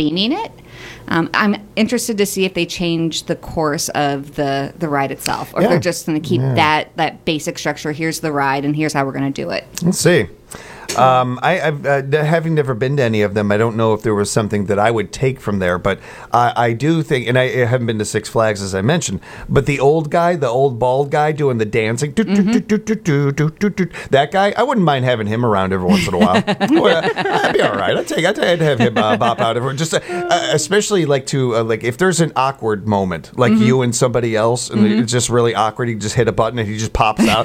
theming it. I'm interested to see if they change the course of the ride itself, or if they're just going to keep that basic structure. Here's the ride, and here's how we're going to do it. Let's see. I've having never been to any of them, I don't know if there was something that I would take from there, but I do think, and I haven't been to Six Flags as I mentioned, but the old bald guy doing the dancing, that guy, I wouldn't mind having him around every once in a while. That'd be all right. I'd have him bop out everywhere. Just especially like if there's an awkward moment, like you and somebody else, and it's just really awkward. You just hit a button and he just pops out.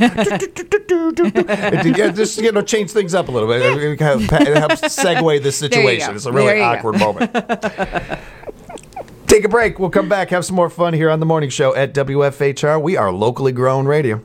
Just change things up a little bit. It helps segue the situation. It's a really awkward moment. Take a break. We'll come back, have some more fun here on the morning show at WFHR. We are locally grown radio.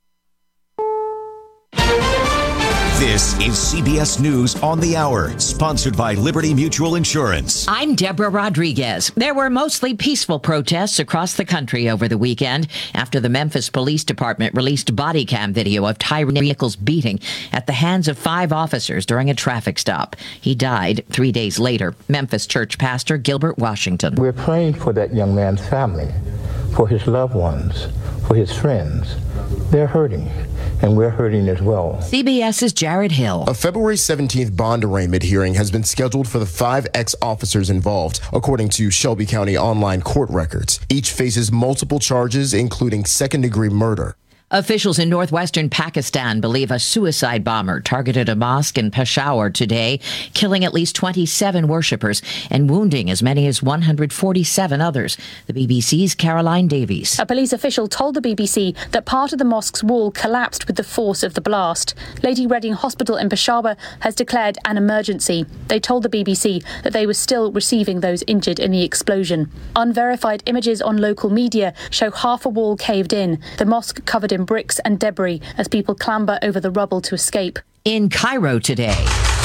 This is CBS News on the Hour, sponsored by Liberty Mutual Insurance. I'm Deborah Rodriguez. There were mostly peaceful protests across the country over the weekend after the Memphis Police Department released body cam video of Tyre Nichols' beating at the hands of 5 officers during a traffic stop. He died 3 days later. Memphis church pastor Gilbert Washington. We're praying for that young man's family, for his loved ones, for his friends. They're hurting, and we're hurting as well. CBS's Jared Hill. A February 17th bond arraignment hearing has been scheduled for the 5 ex-officers involved, according to Shelby County online court records. Each faces multiple charges, including second-degree murder. Officials in northwestern Pakistan believe a suicide bomber targeted a mosque in Peshawar today, killing at least 27 worshippers and wounding as many as 147 others. The BBC's Caroline Davies. A police official told the BBC that part of the mosque's wall collapsed with the force of the blast. Lady Reading Hospital in Peshawar has declared an emergency. They told the BBC that they were still receiving those injured in the explosion. Unverified images on local media show half a wall caved in, the mosque covered in bricks and debris as people clamber over the rubble to escape. In Cairo today,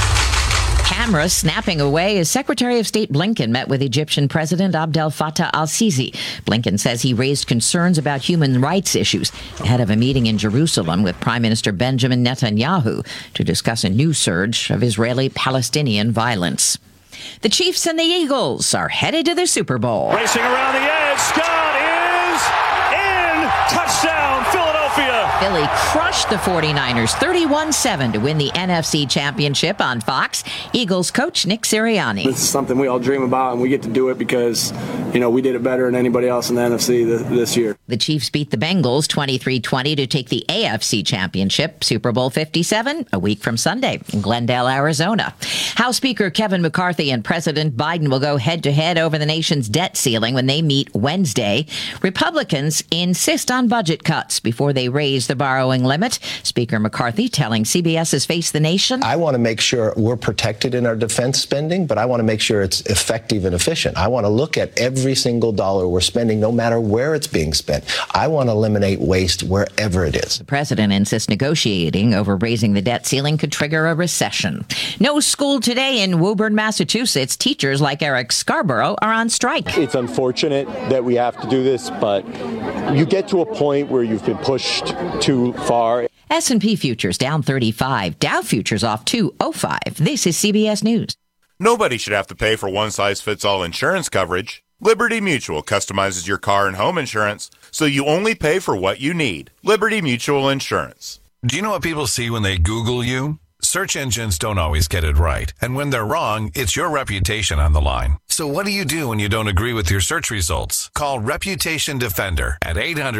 cameras snapping away as Secretary of State Blinken met with Egyptian President Abdel Fattah al-Sisi. Blinken says he raised concerns about human rights issues ahead of a meeting in Jerusalem with Prime Minister Benjamin Netanyahu to discuss a new surge of Israeli-Palestinian violence. The Chiefs and the Eagles are headed to the Super Bowl. Racing around the edge, Scott is in! Touchdown, Philadelphia! Philly crushed the 49ers 31-7 to win the NFC Championship on Fox. Eagles coach Nick Sirianni. This is something we all dream about, and we get to do it because, we did it better than anybody else in the NFC this year. The Chiefs beat the Bengals 23-20 to take the AFC Championship, Super Bowl 57, a week from Sunday in Glendale, Arizona. House Speaker Kevin McCarthy and President Biden will go head-to-head over the nation's debt ceiling when they meet Wednesday. Republicans insist on budget cuts before they raise the borrowing limit. Speaker McCarthy telling CBS's Face the Nation. I want to make sure we're protected in our defense spending, but I want to make sure it's effective and efficient. I want to look at every single dollar we're spending, no matter where it's being spent. I want to eliminate waste wherever it is. The president insists negotiating over raising the debt ceiling could trigger a recession. No school today in Woburn, Massachusetts. Teachers like Eric Scarborough are on strike. It's unfortunate that we have to do this, but you get to a point where you've been pushed too far. S&P futures down 35. Dow futures off 205. This is CBS News. Nobody should have to pay for one-size-fits-all insurance coverage. Liberty Mutual customizes your car and home insurance, so you only pay for what you need. Liberty Mutual Insurance. Do you know what people see when they Google you? Search engines don't always get it right. And when they're wrong, it's your reputation on the line. So what do you do when you don't agree with your search results? Call Reputation Defender at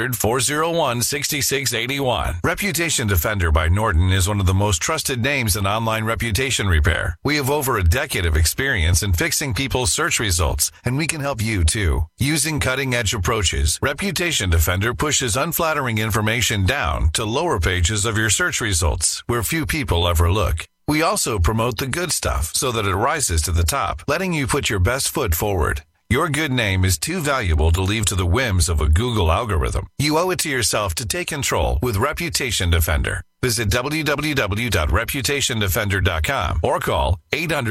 800-401-6681. Reputation Defender by Norton is one of the most trusted names in online reputation repair. We have over a decade of experience in fixing people's search results, and we can help you too. Using cutting-edge approaches, Reputation Defender pushes unflattering information down to lower pages of your search results, where few people ever look. We also promote the good stuff so that it rises to the top, letting you put your best foot forward. Your good name is too valuable to leave to the whims of a Google algorithm. You owe it to yourself to take control with Reputation Defender. Visit www.reputationdefender.com or call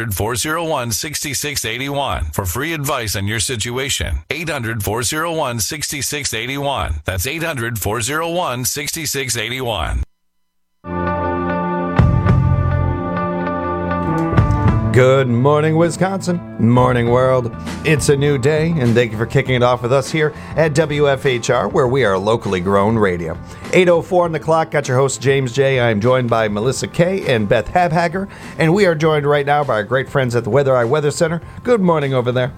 800-401-6681 for free advice on your situation. 800-401-6681. That's 800-401-6681. Good morning, Wisconsin. Morning, world. It's a new day, and thank you for kicking it off with us here at WFHR, where we are locally grown radio. 8:04 on the clock. Got your host, James J. I'm joined by Melissa Kay and Beth Habhager, and we are joined right now by our great friends at the Weather Eye Weather Center. Good morning over there.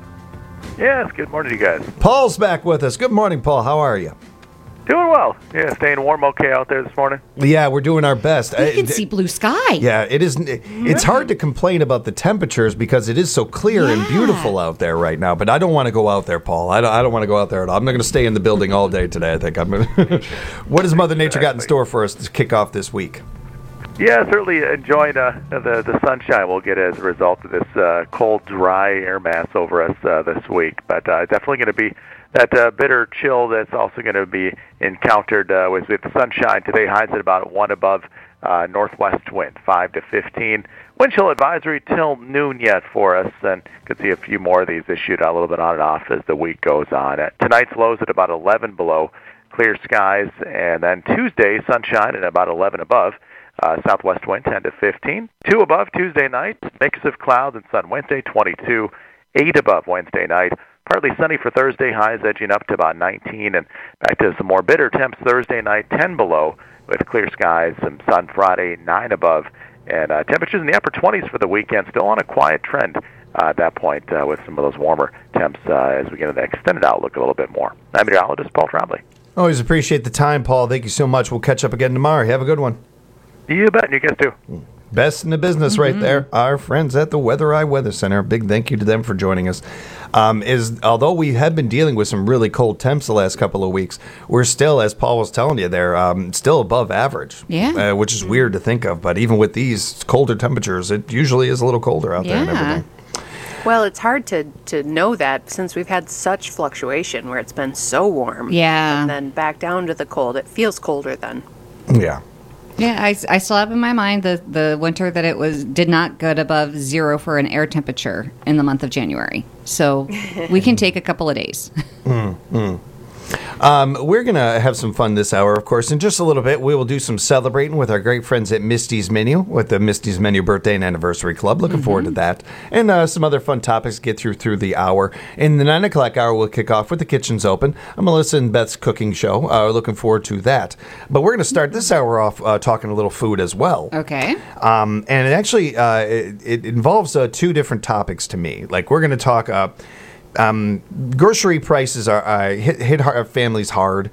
Yes, good morning to you guys. Paul's back with us. Good morning, Paul. How are you? Doing well. Yeah, staying warm okay out there this morning. Yeah, we're doing our best. You can see blue sky. Yeah, it is. It's hard to complain about the temperatures because it is so clear and beautiful out there right now. But I don't want to go out there, Paul. I don't want to go out there at all. I'm not going to stay in the building all day today. I think I'm going to. What has Mother Nature got in store for us to kick off this week? Yeah, certainly enjoying the sunshine we'll get as a result of this cold, dry air mass over us this week. But definitely going to be that bitter chill that's also going to be encountered with the sunshine today. Highs at about 1 above northwest wind, 5 to 15. Wind chill advisory till noon yet for us, and could see a few more of these issued a little bit on and off as the week goes on. Tonight's lows at about 11 below, clear skies, and then Tuesday, sunshine at about 11 above. Southwest wind 10 to 15. 2 above Tuesday night, mix of clouds and sun Wednesday 22. 8 above Wednesday night. Partly sunny for Thursday, highs edging up to about 19, and back to some more bitter temps Thursday night, 10 below, with clear skies, some sun Friday, 9 above, and temperatures in the upper 20s for the weekend, still on a quiet trend at that point with some of those warmer temps as we get into the extended outlook a little bit more. I'm meteorologist Paul Trombley. Always appreciate the time, Paul. Thank you so much. We'll catch up again tomorrow. Have a good one. You bet, and you guys too. Best in the business right there. Our friends at the Weather Eye Weather Center. Big thank you to them for joining us. Although we have been dealing with some really cold temps the last couple of weeks, we're still, as Paul was telling you there, still above average. Yeah. Which is weird to think of. But even with these colder temperatures, it usually is a little colder out there and everything. Well, it's hard to know that since we've had such fluctuation where it's been so warm. Yeah. And then back down to the cold. It feels colder then. Yeah. Yeah, I still have in my mind the winter that it did not get above 0 for an air temperature in the month of January. So we can take a couple of days. We're going to have some fun this hour, of course. In just a little bit, we will do some celebrating with our great friends at Misty's Menu, with the Misty's Menu Birthday and Anniversary Club. Looking forward to that. And some other fun topics to get through the hour. In the 9 o'clock hour, we'll kick off with The Kitchen's Open. Melissa and Beth's cooking show. Looking forward to that. But we're going to start this hour off talking a little food as well. Okay. And it actually it involves 2 different topics to me. Like, we're going to talk... grocery prices are hit families hard.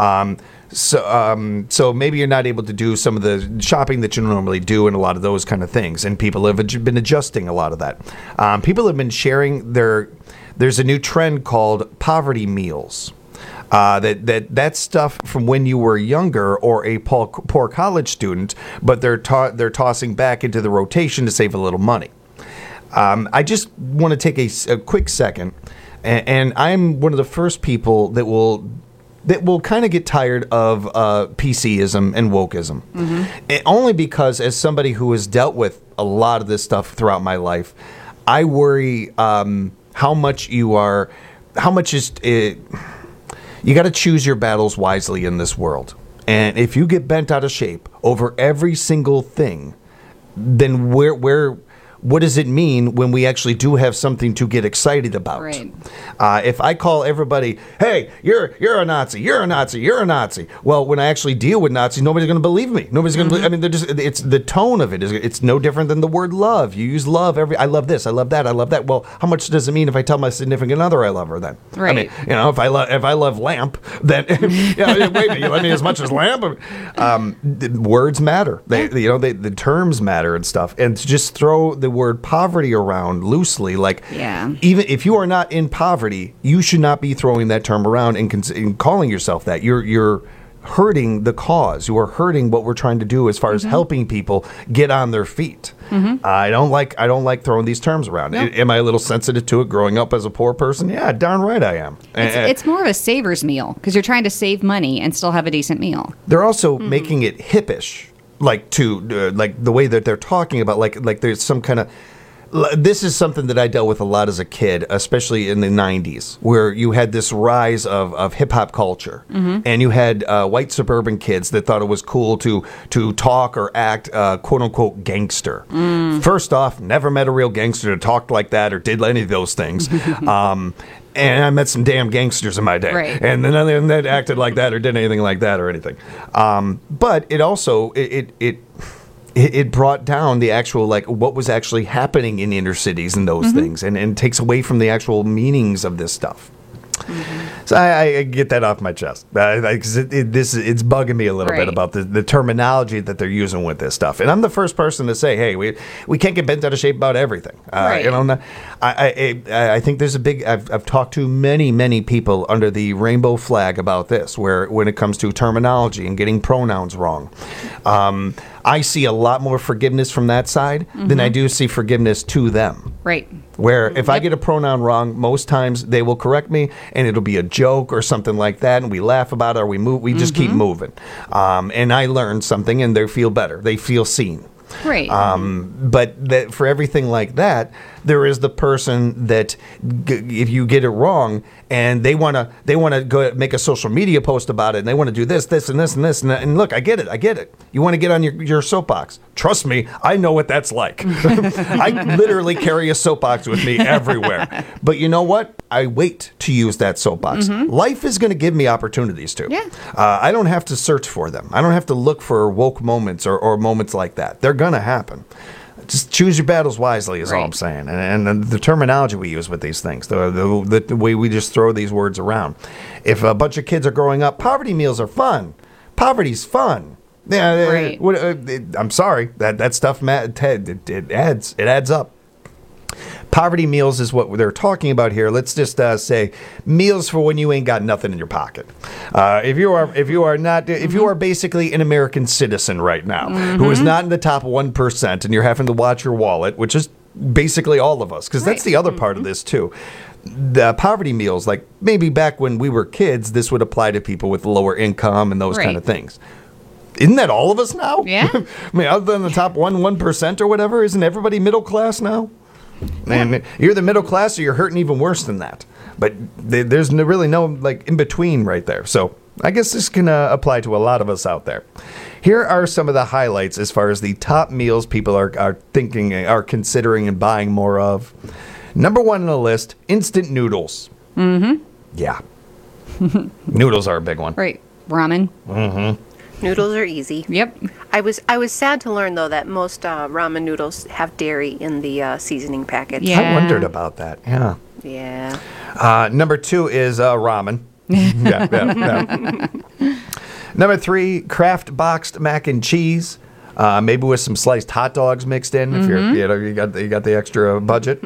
So maybe you're not able to do some of the shopping that you normally do and a lot of those kind of things. And people have been adjusting a lot of that. People have been sharing there's a new trend called poverty meals. That stuff from when you were younger or a poor college student, but they're tossing back into the rotation to save a little money. I just want to take a quick second, and I'm one of the first people that will kind of get tired of PCism and wokeism. Only because, as somebody who has dealt with a lot of this stuff throughout my life, I worry how much you got to choose your battles wisely in this world. And if you get bent out of shape over every single thing, then what does it mean when we actually do have something to get excited about? Right. If I call everybody, hey, you're a Nazi, you're a Nazi, you're a Nazi. Well, when I actually deal with Nazis, nobody's going to believe me. Nobody's going to believe. I mean, it's the tone of it. It's no different than the word love. You use love I love this, I love that, I love that. Well, how much does it mean if I tell my significant other I love her then? Right. I mean, if I love lamp, then wait, you love me as much as lamp. Words matter. The terms matter and stuff. And to just throw the word poverty around loosely, even if you are not in poverty, you should not be throwing that term around and calling yourself that. You're hurting the cause. You are hurting what we're trying to do as far as helping people get on their feet. I don't like throwing these terms around. Nope. Am I a little sensitive to it growing up as a poor person? Yeah, darn right I am. It's more of a saver's meal because you're trying to save money and still have a decent meal. They're also making it hippish, like the way that they're talking about, like there's some kind of This is something that I dealt with a lot as a kid, especially in the 90s, where you had this rise of hip-hop culture. And you had white suburban kids that thought it was cool to talk or act quote-unquote gangster. First off, never met a real gangster that talked like that or did any of those things. And I met some damn gangsters in my day. Right. And none of them that acted like that or did anything like that or anything. But it also, it brought down the actual, like, what was actually happening in inner cities and those things, and takes away from the actual meanings of this stuff. So I get that off my chest. Because it's bugging me a little bit about the terminology that they're using with this stuff. And I'm the first person to say, hey, we can't get bent out of shape about everything. You know, I think there's a big. I've talked to many people under the rainbow flag about this, where when it comes to terminology and getting pronouns wrong. I see a lot more forgiveness from that side than I do see forgiveness to them. Right. Where if I get a pronoun wrong, most times they will correct me, and it'll be a joke or something like that, and we laugh about it, or we just keep moving. And I learn something, and they feel better. They feel seen. Right. But for everything like that, there is the person that if you get it wrong and they want to go make a social media post about it, and they want to do this and this and this, and look, I get it. You want to get on your soapbox. Trust me, I know what that's like. I literally carry a soapbox with me everywhere. But you know what? I wait to use that soapbox. Life is going to give me opportunities to. Yeah. I don't have to search for them. I don't have to look for woke moments or moments like that. They're going to happen. Just choose your battles wisely is all I'm saying. And the terminology we use with these things, the way we just throw these words around. If a bunch of kids are growing up, poverty meals are fun. Poverty's fun. Yeah, I'm sorry. That stuff, it adds up. Poverty meals is what they're talking about here. Let's just say meals for when you ain't got nothing in your pocket. If you are basically an American citizen right now who is not in the top 1% and you're having to watch your wallet, which is basically all of us, because that's the other part of this too. The poverty meals, like maybe back when we were kids, this would apply to people with lower income and those kind of things. Isn't that all of us now? Yeah. I mean, other than the top 1% or whatever, isn't everybody middle class now? And you're the middle class, or you're hurting even worse than that. But there's really no like in between right there. So I guess this can apply to a lot of us out there. Here are some of the highlights as far as the top meals people are considering and buying more of. Number 1 on the list: instant noodles. Yeah, noodles are a big one. Right, ramen. Noodles are easy. Yep. I was sad to learn though that most ramen noodles have dairy in the seasoning package. Yeah. I wondered about that. Yeah. Yeah. Number 2 is ramen. yeah. Number 3, Kraft boxed mac and cheese. Maybe with some sliced hot dogs mixed in if you got the extra budget.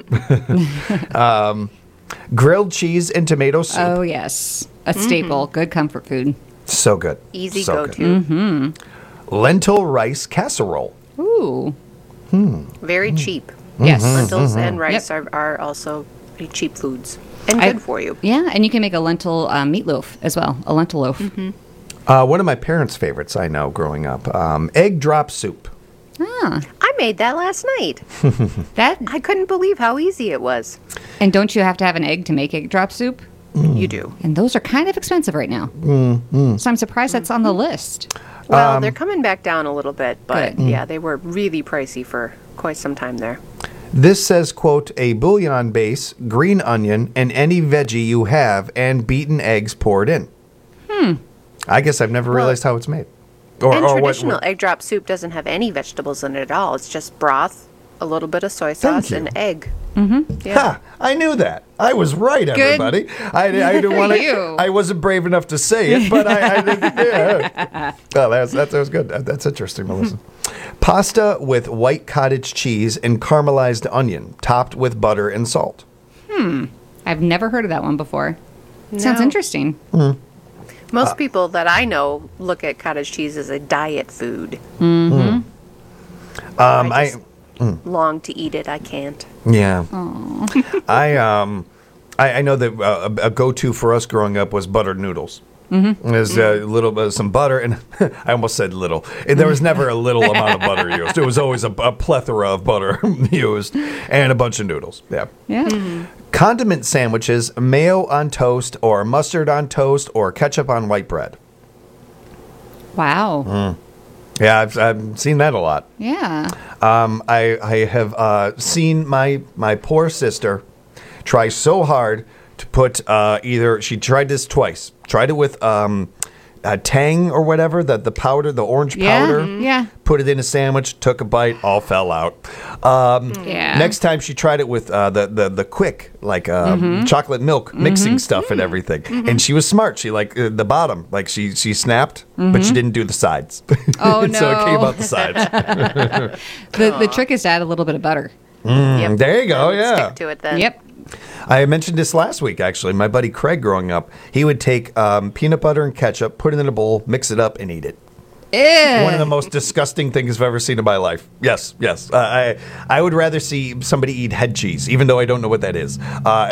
Grilled cheese and tomato soup. Oh yes, a staple. Good comfort food. So good. Easy so go-to. Good. Lentil rice casserole. Ooh. Very cheap. Yes. Lentils and rice are also pretty cheap foods and good for you. Yeah, and you can make a lentil meatloaf as well. A lentil loaf. One of my parents' favorites I know growing up, egg drop soup. Ah. I made that last night. I couldn't believe how easy it was. And don't you have to have an egg to make egg drop soup? You do. And those are kind of expensive right now. So I'm surprised that's on the list. Well, they're coming back down a little bit, but yeah, they were really pricey for quite some time there. This says, quote, a bouillon base, green onion, and any veggie you have, and beaten eggs poured in. I guess I've never realized how it's made. And traditional egg drop soup doesn't have any vegetables in it at all. It's just broth, a little bit of soy sauce, and egg. Yeah. Ha! I knew that. I was right, everybody. I didn't want to. I wasn't brave enough to say it, but I did. Yeah. Oh, that was good. That's interesting, Melissa. Pasta with white cottage cheese and caramelized onion, topped with butter and salt. I've never heard of that one before. Sounds interesting. Most people that I know look at cottage cheese as a diet food. I long to eat it. I can't. Yeah. I know that a go-to for us growing up was buttered noodles. There's a little bit of some butter, and I almost said little. And there was never a little amount of butter used. It was always a plethora of butter used, and a bunch of noodles. Yeah. Yeah. Condiment sandwiches, mayo on toast, or mustard on toast, or ketchup on white bread. Wow. Yeah, I've seen that a lot. Yeah. I have seen my poor sister try so hard to put she tried this twice. Tried it with Tang or whatever, the powder, the orange powder. Yeah. Put it in a sandwich, took a bite, all fell out. Next time she tried it with the quick, like chocolate milk mixing stuff and everything. And she was smart. She the bottom, she snapped, but she didn't do the sides. Oh, no. So it came out the sides. The trick is to add a little bit of butter. There you go, yeah. Stick to it then. Yep. I mentioned this last week, actually. My buddy Craig, growing up, he would take peanut butter and ketchup, put it in a bowl, mix it up, and eat it. Ew. One of the most disgusting things I've ever seen in my life. Yes. I would rather see somebody eat head cheese, even though I don't know what that is.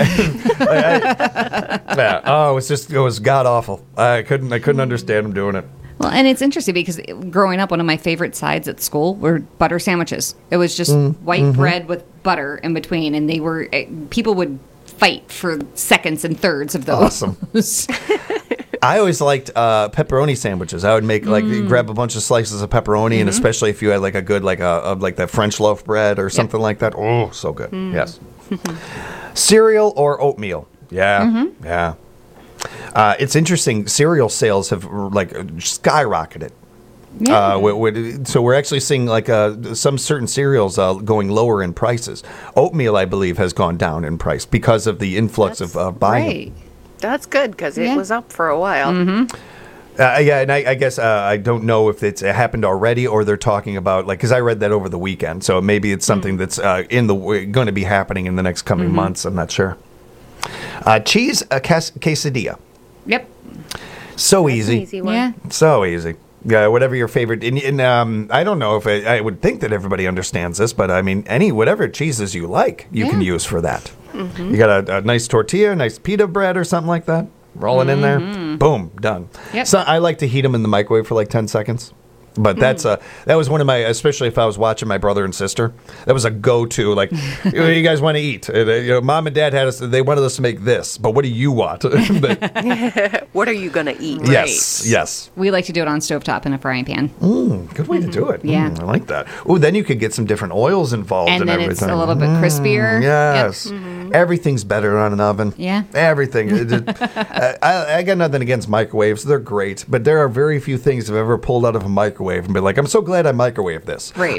It was god awful. I couldn't understand him doing it. Well, and it's interesting because growing up, one of my favorite sides at school were butter sandwiches. It was just white bread with butter in between, and people would fight for seconds and thirds of those. Awesome. I always liked pepperoni sandwiches. I would make grab a bunch of slices of pepperoni, and especially if you had a good like that French loaf bread or something like that. Oh, so good. Yes. Cereal or oatmeal? Yeah, yeah. It's interesting. Cereal sales have skyrocketed. Yeah. So we're actually seeing some certain cereals going lower in prices. Oatmeal, I believe, has gone down in price because of the influx of buying. Right. That's good because it was up for a while. And I guess I don't know if it happened already or they're talking about because I read that over the weekend. So maybe it's something that's going to be happening in the next coming months. I'm not sure. Cheese quesadilla. Yep. So That's easy. An easy one. Yeah. So easy. Yeah, whatever your favorite. And I don't know if I would think that everybody understands this, but I mean, whatever cheeses you like, you can use for that. You got a nice tortilla, nice pita bread or something like that. Roll it in there. Boom, done. Yep. So I like to heat them in the microwave for 10 seconds. But that was one of my, especially if I was watching my brother and sister, that was a go-to. What do you guys want to eat? Mom and Dad they wanted us to make this, but what do you want? What are you going to eat? Yes. We like to do it on stovetop in a frying pan. Good way to do it. Yeah. I like that. Oh, then you could get some different oils involved and in then everything. it's a little bit crispier. Yes. Yep. Everything's better on an oven. Yeah. Everything. I got nothing against microwaves. They're great, but there are very few things I've ever pulled out of a microwave and be like, I'm so glad I microwaved this. Right.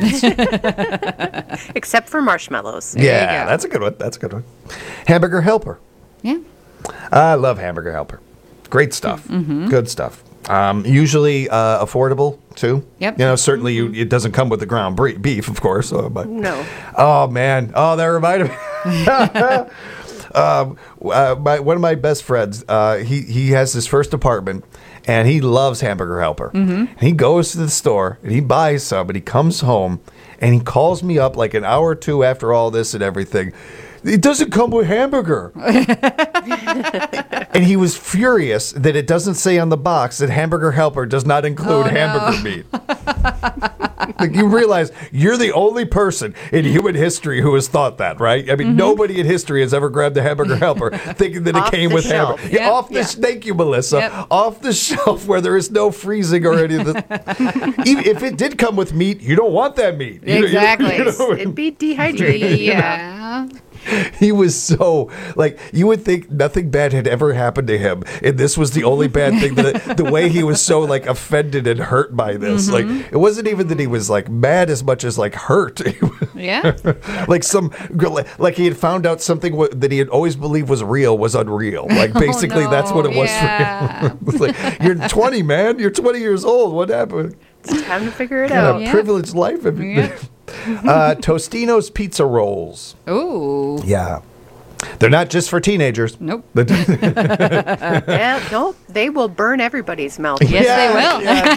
Except for marshmallows. Yeah, that's a good one. Hamburger Helper. Yeah. I love Hamburger Helper. Great stuff. Good stuff. Usually affordable too. Yep. Certainly it doesn't come with the ground beef, of course. But no. Oh man. Oh, that reminded me. One of my best friends. He has his first apartment. And he loves Hamburger Helper. And he goes to the store and he buys some and he comes home and he calls me up an hour or two after all this and everything. It doesn't come with hamburger. And he was furious that it doesn't say on the box that Hamburger Helper does not include hamburger meat. You realize you're the only person in human history who has thought that, right? I mean, nobody in history has ever grabbed a Hamburger Helper thinking that it came with hamburger. Yep. Thank you, Melissa. Off the shelf where there is no freezing or any of this. Even if it did come with meat, you don't want that meat. Exactly. It'd be dehydrated. Yeah. He was so you would think nothing bad had ever happened to him, and this was the only bad thing. The way he was so offended and hurt by this, it wasn't even that he was mad as much as hurt. Yeah, he had found out something that he had always believed was real was unreal. Basically, that's what it was for him. You're 20, man. You're 20 years old. What happened? It's time to figure it out. Privileged life. Tostino's pizza rolls. Ooh. Yeah. They're not just for teenagers. Nope. Nope. They will burn everybody's mouth. Yes,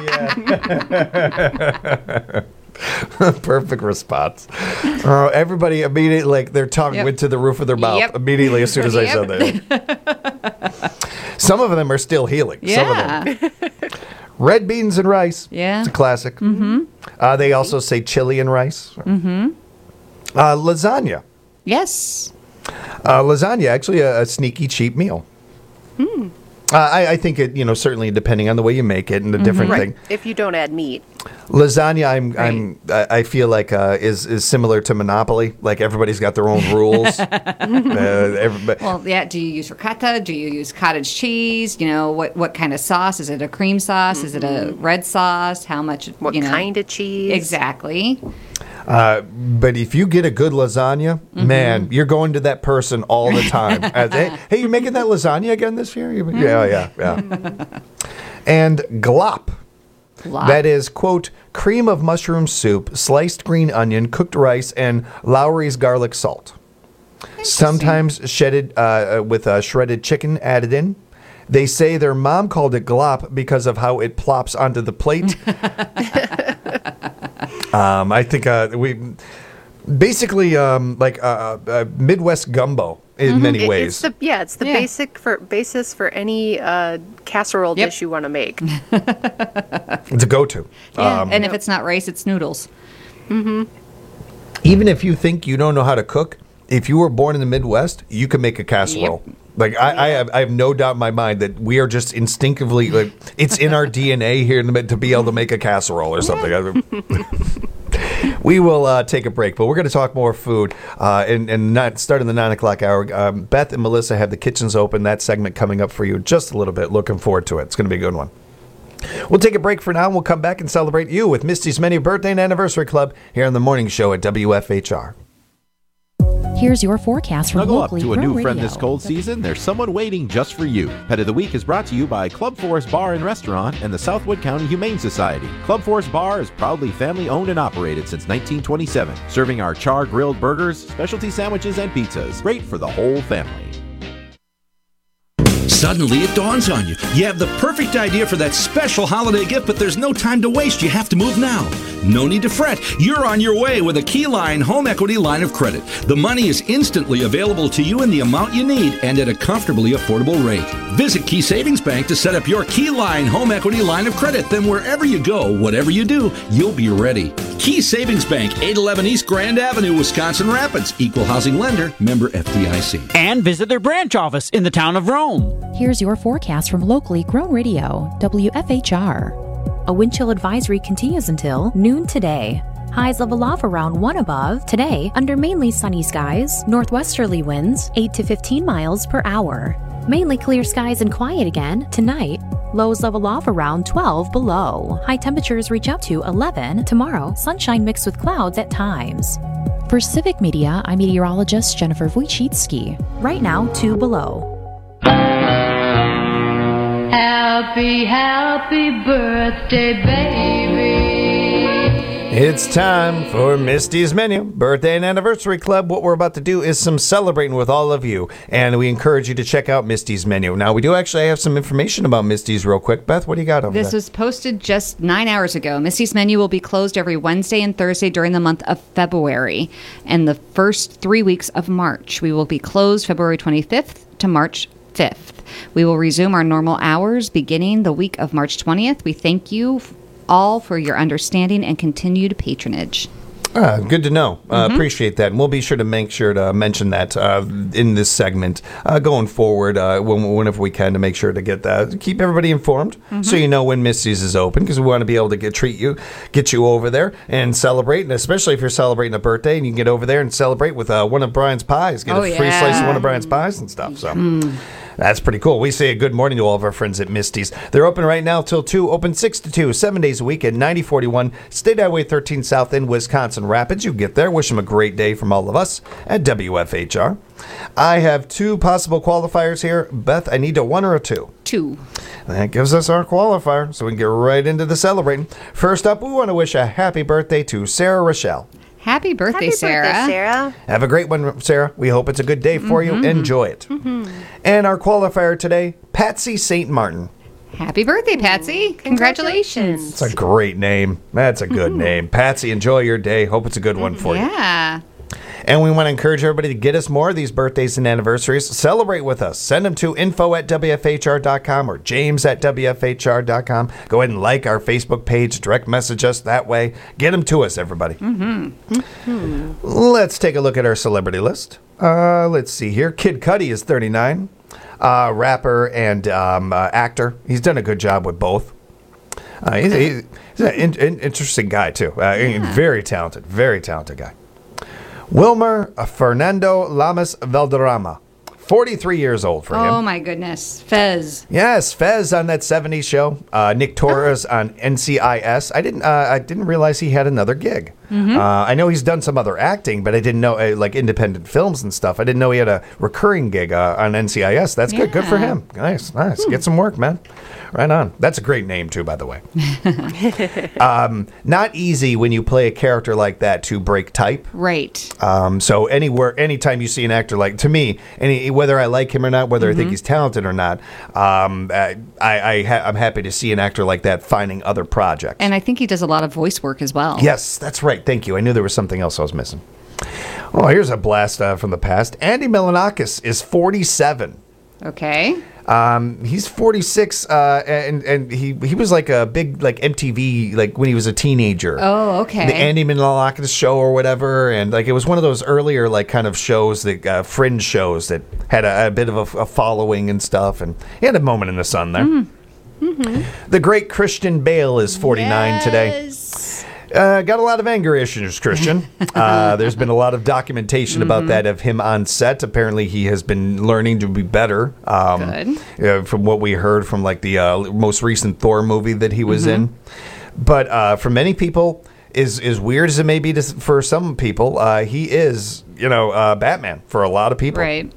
they will. Perfect response. Everybody immediately, their tongue went to the roof of their mouth immediately as soon as I said that. Some of them are still healing. Yeah. Some of them. Red beans and rice. Yeah. It's a classic. Mm-hmm. They also say chili and rice. Mm-hmm. Lasagna. Yes. Lasagna, actually a sneaky cheap meal. Hmm. I think it, certainly depending on the way you make it and the different thing. If you don't add meat. Lasagna, I feel like is similar to Monopoly. Like everybody's got their own rules. Well, yeah. Do you use ricotta? Do you use cottage cheese? What kind of sauce? Is it a cream sauce? Is it a red sauce? How much? What kind of cheese? Exactly. But if you get a good lasagna, man, you're going to that person all the time. Hey, you making that lasagna again this year? Yeah. And glop. That is, quote, cream of mushroom soup, sliced green onion, cooked rice, and Lowry's garlic salt. Sometimes shredded with shredded chicken added in. They say their mom called it glop because of how it plops onto the plate. I think we basically like Midwest gumbo in many ways. It's the basis for any casserole dish you want to make. It's a go-to. Yeah, and if it's not rice, it's noodles. Mm-hmm. Even if you think you don't know how to cook, if you were born in the Midwest, you can make a casserole. Yep. Like I have no doubt in my mind that we are just instinctively like it's in our DNA here to be able to make a casserole or something. We will take a break, but we're going to talk more food and not start in the 9 o'clock hour. Beth and Melissa have the kitchens open. That segment coming up for you just a little bit. Looking forward to it. It's going to be a good one. We'll take a break for now, and we'll come back and celebrate you with Misty's Menu Birthday and Anniversary Club here on the morning show at WFHR. Here's your forecast from Snuggle up locally to a Grown new friend Radio. this cold season. There's someone waiting just for you. Pet of the Week is brought to you by Club Forest Bar and Restaurant and the Southwood County Humane Society. Club Forest Bar is proudly family-owned and operated since 1927, serving our char-grilled burgers, specialty sandwiches, and pizzas. Great for the whole family. Suddenly it dawns on you. You have the perfect idea for that special holiday gift, but there's no time to waste. You have to move now. No need to fret. You're on your way with a Keyline Home Equity Line of Credit. The money is instantly available to you in the amount you need and at a comfortably affordable rate. Visit Key Savings Bank to set up your Keyline Home Equity Line of Credit. Then wherever you go, whatever you do, you'll be ready. Key Savings Bank, 811 East Grand Avenue, Wisconsin Rapids. Equal housing lender, member FDIC. And visit their branch office in the town of Rome. Here's your forecast from locally Grown Radio, WFHR. A wind chill advisory continues until noon today. Highs level off around 1 above. Today, under mainly sunny skies, northwesterly winds 8 to 15 miles per hour. Mainly clear skies and quiet again. Tonight, lows level off around 12 below. High temperatures reach up to 11. Tomorrow, sunshine mixed with clouds at times. For Civic Media, I'm meteorologist Jennifer Wojcicki. Right now, 2 below. Happy, happy birthday, baby. It's time for Misty's Menu, Birthday and Anniversary Club. What we're about to do is some celebrating with all of you, and we encourage you to check out Misty's Menu. Now, we do actually have some information about Misty's real quick. Beth, what do you got over there? This was posted just 9 hours ago. Misty's Menu will be closed every Wednesday and Thursday during the month of February and the first 3 weeks of March. We will be closed February 25th to March 5th. We will resume our normal hours beginning the week of March 20th. We thank you all for your understanding and continued patronage. Good to know. Appreciate that. And we'll be sure to make sure to mention that in this segment going forward whenever we can to make sure to get that, keep everybody informed so you know when Misty's is open, because we want to be able to get you over there and celebrate, and especially if you're celebrating a birthday and you can get over there and celebrate with one of Brian's pies, get a free slice of one of Brian's pies and stuff. So. That's pretty cool. We say a good morning to all of our friends at Misty's. They're open right now till 2, open 6 to 2, 7 days a week at 9041 State Highway 13 South in Wisconsin Rapids. You get there. Wish them a great day from all of us at WFHR. I have 2 possible qualifiers here. Beth, I need a 1 or a 2? 2. That gives us our qualifier, so we can get right into the celebrating. First up, we want to wish a happy birthday to Sarah Rochelle. Happy birthday, Sarah. Happy birthday, Sarah. Have a great one, Sarah. We hope it's a good day for you. Enjoy it. And our qualifier today, Patsy St. Martin. Happy birthday, Patsy. Congratulations. It's a great name. That's a good name. Patsy, enjoy your day. Hope it's a good one for you. Yeah. And we want to encourage everybody to get us more of these birthdays and anniversaries. Celebrate with us. Send them to info@wfhr.com or james@wfhr.com. Go ahead and like our Facebook page. Direct message us that way. Get them to us, everybody. Let's take a look at our celebrity list. Let's see here. Kid Cudi is 39. Rapper and actor. He's done a good job with both. He's an interesting guy, too. Very talented guy. Wilmer Fernando Lamas Valderrama, 43 years old for him. Oh, my goodness. Fez. Yes, Fez on that 70s show. Nick Torres on NCIS. I didn't realize he had another gig. I know he's done some other acting, but I didn't know, like independent films and stuff. I didn't know he had a recurring gig on NCIS. That's good. Good for him. Nice. Get some work, man. Right on. That's a great name, too, by the way. Not easy when you play a character like that to break type. Right. So anytime you see an actor like, to me, whether I like him or not, whether I think he's talented or not, I'm happy to see an actor like that finding other projects. And I think he does a lot of voice work as well. Yes, that's right. Thank you. I knew there was something else I was missing. Well, here's a blast from the past. Andy Milonakis is 47. Okay. He's 46, and he was like a big like MTV like when he was a teenager. Oh, okay. The Andy Milonakis show or whatever, and like it was one of those earlier like kind of shows that fringe shows that had a bit of a following and stuff, and he had a moment in the sun there. The great Christian Bale is 49 today. Got a lot of anger issues, Christian. There's been a lot of documentation about that of him on set. Apparently, he has been learning to be better. From what we heard from like the most recent Thor movie that he was in. But for many people, as weird as it may be for some people, he is, Batman for a lot of people. Right.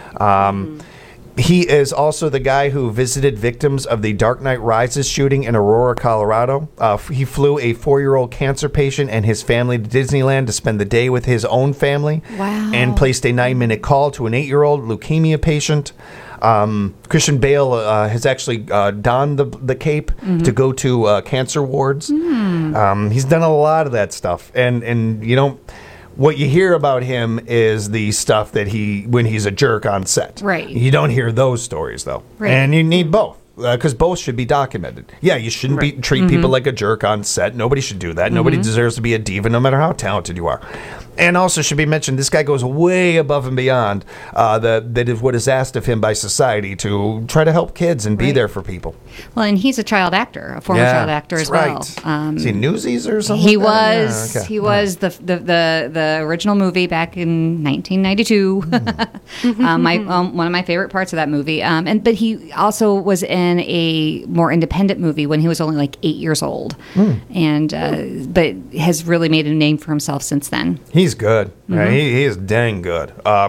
He is also the guy who visited victims of the Dark Knight Rises shooting in Aurora, Colorado. He flew a 4-year-old cancer patient and his family to Disneyland to spend the day with his own family. Wow. And placed a 9-minute call to an 8-year-old leukemia patient. Christian Bale has actually donned the cape to go to cancer wards. He's done a lot of that stuff. And what you hear about him is the stuff that when he's a jerk on set. Right. You don't hear those stories, though. Right. And you need both. Because both should be documented. Yeah, you shouldn't treat people like a jerk on set. Nobody should do that. Nobody deserves to be a diva, no matter how talented you are. And also should be mentioned, this guy goes way above and beyond that is what is asked of him by society to try to help kids and be there for people. Well, and he's a child actor, a former child actor as well. Is he Newsies or something? He was. Yeah, okay. He was the original movie back in 1992. One of my favorite parts of that movie. But he also was in a more independent movie when he was only like 8 years old, but has really made a name for himself since then. He's good. Right? He is dang good.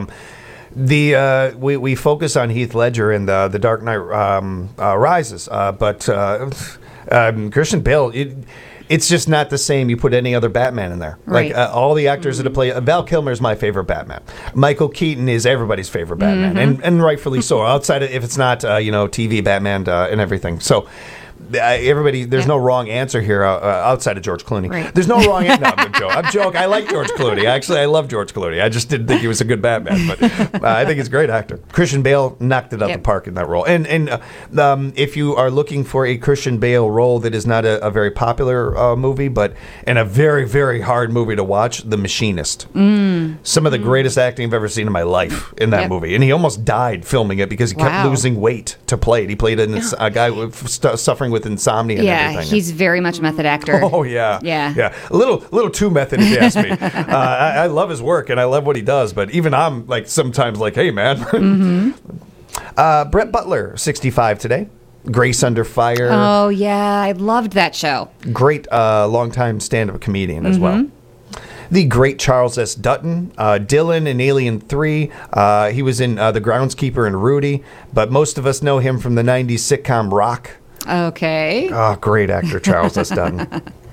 We focus on Heath Ledger in the Dark Knight Rises, but Christian Bale. It's just not the same. You put any other Batman in there. Right. Like all the actors that have played. Val Kilmer is my favorite Batman. Michael Keaton is everybody's favorite Batman, and rightfully so. Outside of if it's not TV Batman and everything. So. Everybody, there's no wrong answer here outside of George Clooney. Right. There's no wrong answer. No, I'm joking. I like George Clooney. Actually, I love George Clooney. I just didn't think he was a good Batman, but I think he's a great actor. Christian Bale knocked it out the park in that role. And if you are looking for a Christian Bale role that is not a very popular movie, but and a very, very hard movie to watch, The Machinist. Some of the greatest acting I've ever seen in my life in that movie. And he almost died filming it because he kept losing weight to play it. He played a guy suffering with insomnia and everything. Yeah, he's very much a method actor. Oh, yeah. A little too method, if you ask me. I love his work, and I love what he does, but even I'm like sometimes like, hey, man. Brett Butler, 65 today. Grace Under Fire. Oh, yeah. I loved that show. Great longtime stand-up comedian as well. The great Charles S. Dutton, Dylan in Alien 3. He was in The Groundskeeper and Rudy, but most of us know him from the 90s sitcom Rock. Okay. Oh, great actor, Charles S. Dutton.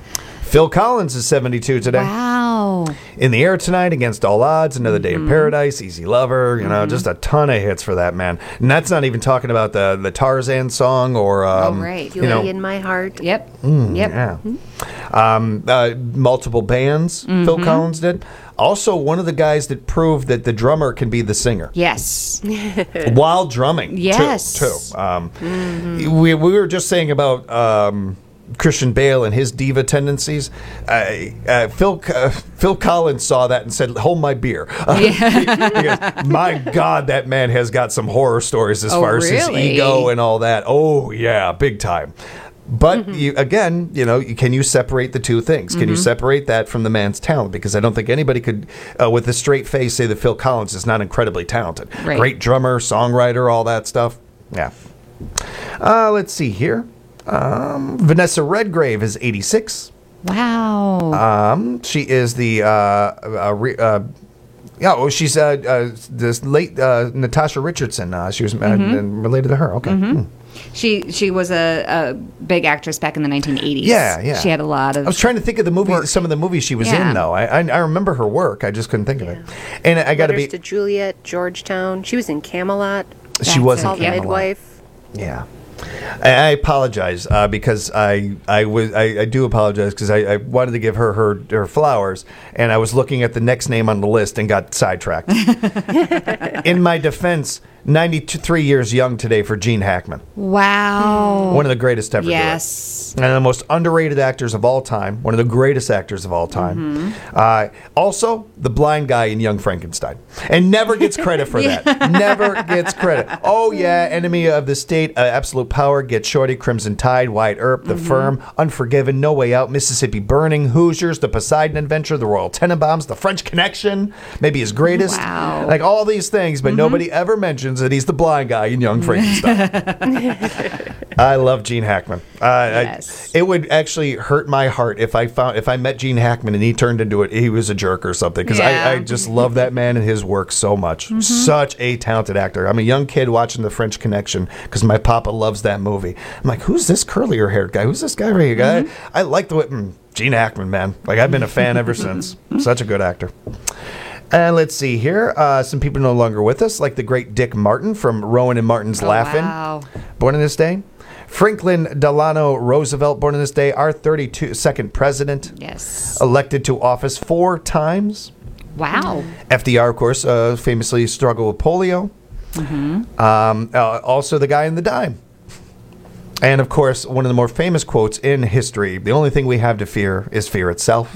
Phil Collins is 72 today. Wow. In the Air Tonight, Against All Odds, Another Day in Paradise, Easy Lover, just a ton of hits for that man. And that's not even talking about the Tarzan song or right. Beauty in My Heart. Yep. Yeah. Multiple bands Phil Collins did. Also, one of the guys that proved that the drummer can be the singer. Yes. While drumming. Yes. Too. We were just saying about Christian Bale and his diva tendencies. Phil Collins saw that and said, "Hold my beer." Because, my God, that man has got some horror stories as far as his ego and all that. Oh, yeah, big time. But can you separate the two things? Can you separate that from the man's talent? Because I don't think anybody could, with a straight face, say that Phil Collins is not incredibly talented. Right. Great drummer, songwriter, all that stuff. Yeah. Let's see here. Vanessa Redgrave is 86. Wow. She is the she's this late Natasha Richardson. She was related to her. Okay. She was a big actress back in the 1980s. Yeah. She had a lot of. I was trying to think of the movie, some of the movies she was in, though. I remember her work. I just couldn't think of it. And I got to be. Letters to Juliet, Georgetown. She was in Camelot. She was in Called Camelot. The Midwife. Yeah. I apologize because I do apologize because I wanted to give her flowers, and I was looking at the next name on the list and got sidetracked. In my defense, 93 years young today for Gene Hackman. Wow. One of the greatest ever. Yes. And the most underrated actors of all time. One of the greatest actors of all time. Also, the blind guy in Young Frankenstein. And never gets credit for that. Never gets credit. Oh, yeah. Enemy of the State, Absolute Power, Get Shorty, Crimson Tide, Wyatt Earp, The Firm, Unforgiven, No Way Out, Mississippi Burning, Hoosiers, The Poseidon Adventure, The Royal Tenenbaums, The French Connection, maybe his greatest. Wow. Like all these things, but nobody ever mentions that he's the blind guy in Young Frankenstein. I love Gene Hackman. Yes. It would actually hurt my heart if I met Gene Hackman and he turned into he was a jerk or something, because I just love that man and his work so much. Such a talented actor. I'm a young kid watching The French Connection because my papa loves that movie. I'm like, who's this curlier haired guy? Who's this guy right here? I like the way Gene Hackman, man. Like, I've been a fan ever since. Such a good actor. And let's see here. Some people no longer with us, like the great Dick Martin from Rowan and Martin's Laugh-In. Wow. Born in this day. Franklin Delano Roosevelt, born in this day, our 32nd president. Yes. Elected to office 4 times. Wow. FDR, of course, famously struggled with polio. Also the guy in the dime. And, of course, one of the more famous quotes in history, the only thing we have to fear is fear itself.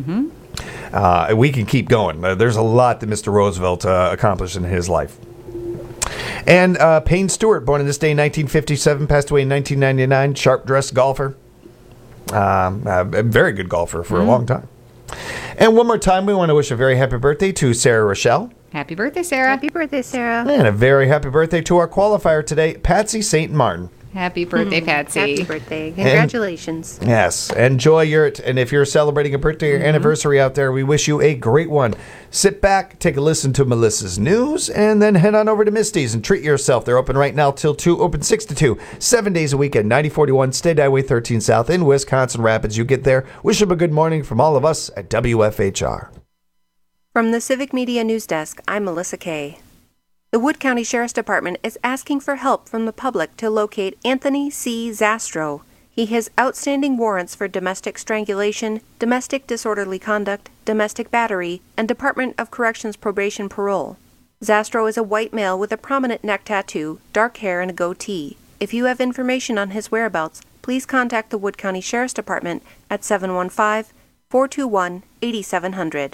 We can keep going. There's a lot that Mr. Roosevelt accomplished in his life. And Payne Stewart, born in this day in 1957, passed away in 1999, sharp-dressed golfer. A very good golfer for a long time. And one more time, we want to wish a very happy birthday to Sarah Rochelle. Happy birthday, Sarah. Happy birthday, Sarah. And a very happy birthday to our qualifier today, Patsy St. Martin. Happy birthday, Patsy. Happy birthday. Congratulations. Yes. Enjoy and if you're celebrating a birthday or anniversary out there, we wish you a great one. Sit back, take a listen to Melissa's news, and then head on over to Misty's and treat yourself. They're open right now till 2, open 6 to 2, 7 days a week at 9041 State Highway 13 South in Wisconsin Rapids. You get there. Wish them a good morning from all of us at WFHR. From the Civic Media News Desk, I'm Melissa Kay. The Wood County Sheriff's Department is asking for help from the public to locate Anthony C. Zastro. He has outstanding warrants for domestic strangulation, domestic disorderly conduct, domestic battery, and Department of Corrections probation parole. Zastro is a white male with a prominent neck tattoo, dark hair, and a goatee. If you have information on his whereabouts, please contact the Wood County Sheriff's Department at 715-421-8700.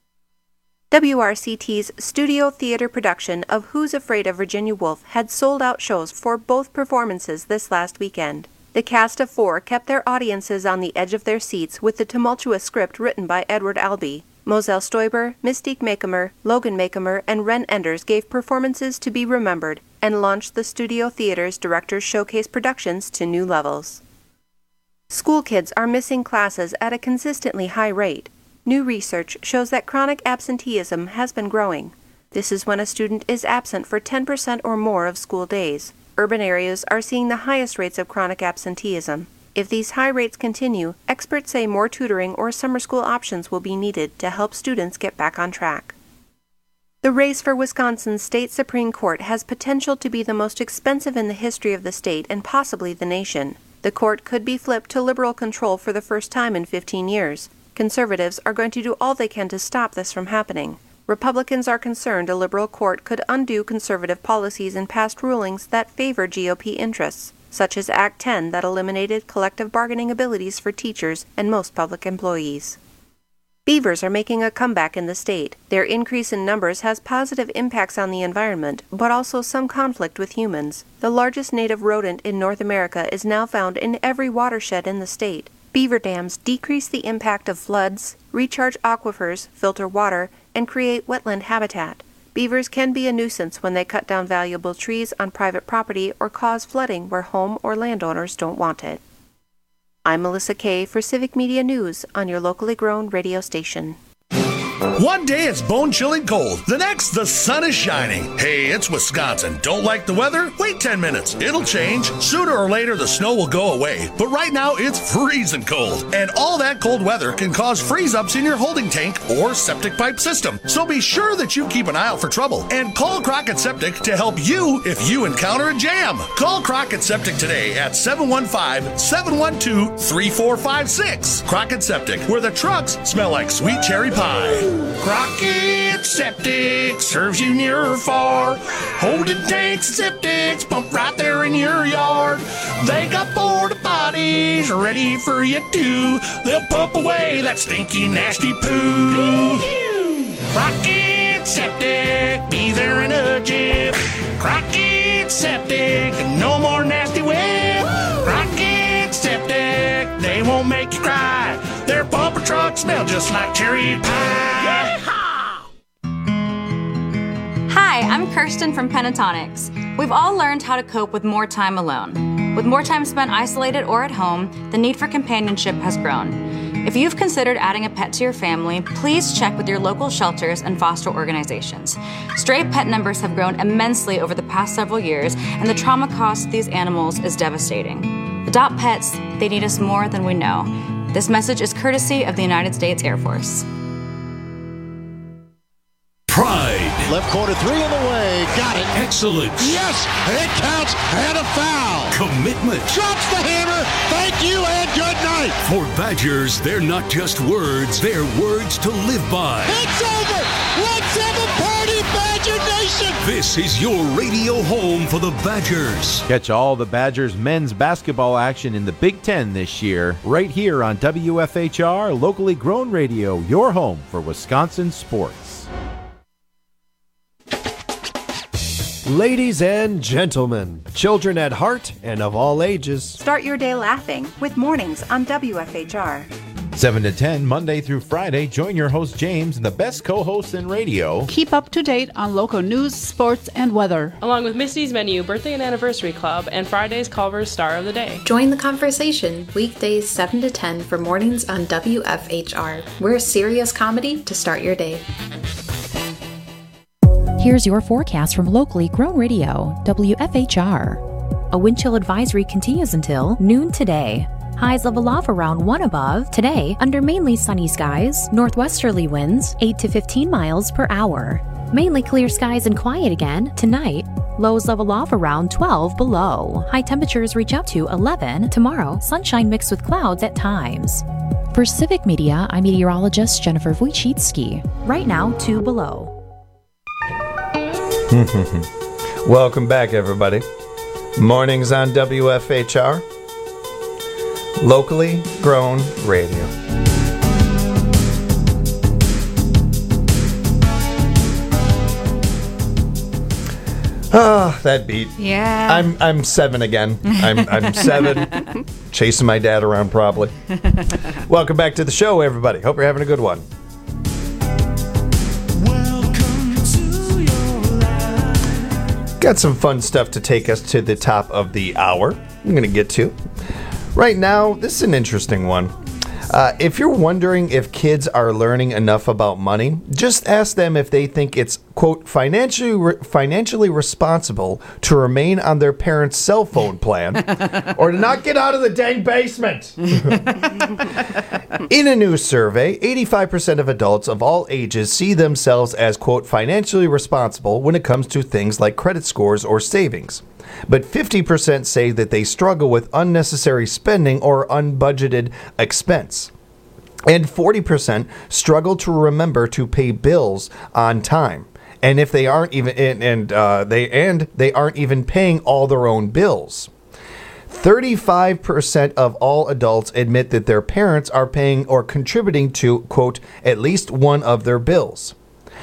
WRCT's studio theater production of Who's Afraid of Virginia Woolf had sold-out shows for both performances this last weekend. The cast of 4 kept their audiences on the edge of their seats with the tumultuous script written by Edward Albee. Moselle Stoiber, Mystique Makemer, Logan Makemer, and Ren Enders gave performances to be remembered and launched the studio theater's Directors Showcase productions to new levels. School kids are missing classes at a consistently high rate. New research shows that chronic absenteeism has been growing. This is when a student is absent for 10% or more of school days. Urban areas are seeing the highest rates of chronic absenteeism. If these high rates continue, experts say more tutoring or summer school options will be needed to help students get back on track. The race for Wisconsin's state Supreme Court has potential to be the most expensive in the history of the state and possibly the nation. The court could be flipped to liberal control for the first time in 15 years. Conservatives are going to do all they can to stop this from happening. Republicans are concerned a liberal court could undo conservative policies and past rulings that favor GOP interests, such as Act 10 that eliminated collective bargaining abilities for teachers and most public employees. Beavers are making a comeback in the state. Their increase in numbers has positive impacts on the environment, but also some conflict with humans. The largest native rodent in North America is now found in every watershed in the state. Beaver dams decrease the impact of floods, recharge aquifers, filter water, and create wetland habitat. Beavers can be a nuisance when they cut down valuable trees on private property or cause flooding where home or landowners don't want it. I'm Melissa Kay for Civic Media News on your locally grown radio station. One day it's bone-chilling cold. The next, the sun is shining. Hey, it's Wisconsin. Don't like the weather? Wait 10 minutes. It'll change. Sooner or later, the snow will go away. But right now, it's freezing cold. And all that cold weather can cause freeze-ups in your holding tank or septic pipe system. So be sure that you keep an eye out for trouble. And call Crockett Septic to help you if you encounter a jam. Call Crockett Septic today at 715-712-3456. Crockett Septic, where the trucks smell like sweet cherry pie. Crockett Septic serves you near or far. Holding tanks and septics pump right there in your yard. They got porta potties ready for you too. They'll pump away that stinky, nasty poo. Crockett Septic, be there in a jiff. Crockett Septic, no more nasty whip. Crockett Septic, they won't make you cry. Their bumper trucks smell just like cherry pie. Hi, I'm Kirsten from Pentatonics. We've all learned how to cope with more time alone. With more time spent isolated or at home, the need for companionship has grown. If you've considered adding a pet to your family, please check with your local shelters and foster organizations. Stray pet numbers have grown immensely over the past several years, and the trauma cost to these animals is devastating. Adopt pets, they need us more than we know. This message is courtesy of the United States Air Force. Pride. Left corner, three in the way. Got it. Excellence. Yes, it counts and a foul. Commitment. Drops the hammer. Thank you and good night. For Badgers, they're not just words, they're words to live by. It's over. Let's have a party, Badger Nation. This is your radio home for the Badgers. Catch all the Badgers men's basketball action in the Big Ten this year, right here on WFHR, locally grown radio, your home for Wisconsin sports. Ladies and gentlemen, children at heart and of all ages. Start your day laughing with Mornings on WFHR. 7 to 10, Monday through Friday, join your host James and the best co-hosts in radio. Keep up to date on local news, sports, and weather. Along with Misty's Menu, Birthday and Anniversary Club, and Friday's Culver's Star of the Day. Join the conversation weekdays 7 to 10 for Mornings on WFHR. We're serious comedy to start your day. Here's your forecast from locally grown radio, WFHR. A wind chill advisory continues until noon today. Highs level off around 1 above. Today, under mainly sunny skies, northwesterly winds 8 to 15 miles per hour. Mainly clear skies and quiet again. Tonight, lows level off around 12 below. High temperatures reach up to 11. Tomorrow, sunshine mixed with clouds at times. For Civic Media, I'm meteorologist Jennifer Wojcicki. Right now, 2 below. Welcome back, everybody. Mornings on WFHR, locally grown radio. Oh, that beat. Yeah. I'm 7 again. I'm 7, chasing my dad around probably. Welcome back to the show, everybody. Hope you're having a good one. Got some fun stuff to take us to the top of the hour. I'm going to get to. Right now, this is an interesting one. If you're wondering if kids are learning enough about money, just ask them if they think it's quote, financially responsible to remain on their parents' cell phone plan or to not get out of the dang basement. In a new survey, 85% of adults of all ages see themselves as, quote, financially responsible when it comes to things like credit scores or savings. But 50% say that they struggle with unnecessary spending or unbudgeted expense. And 40% struggle to remember to pay bills on time. And if they aren't even they aren't even paying all their own bills. 35% of all adults admit that their parents are paying or contributing to, quote, at least one of their bills.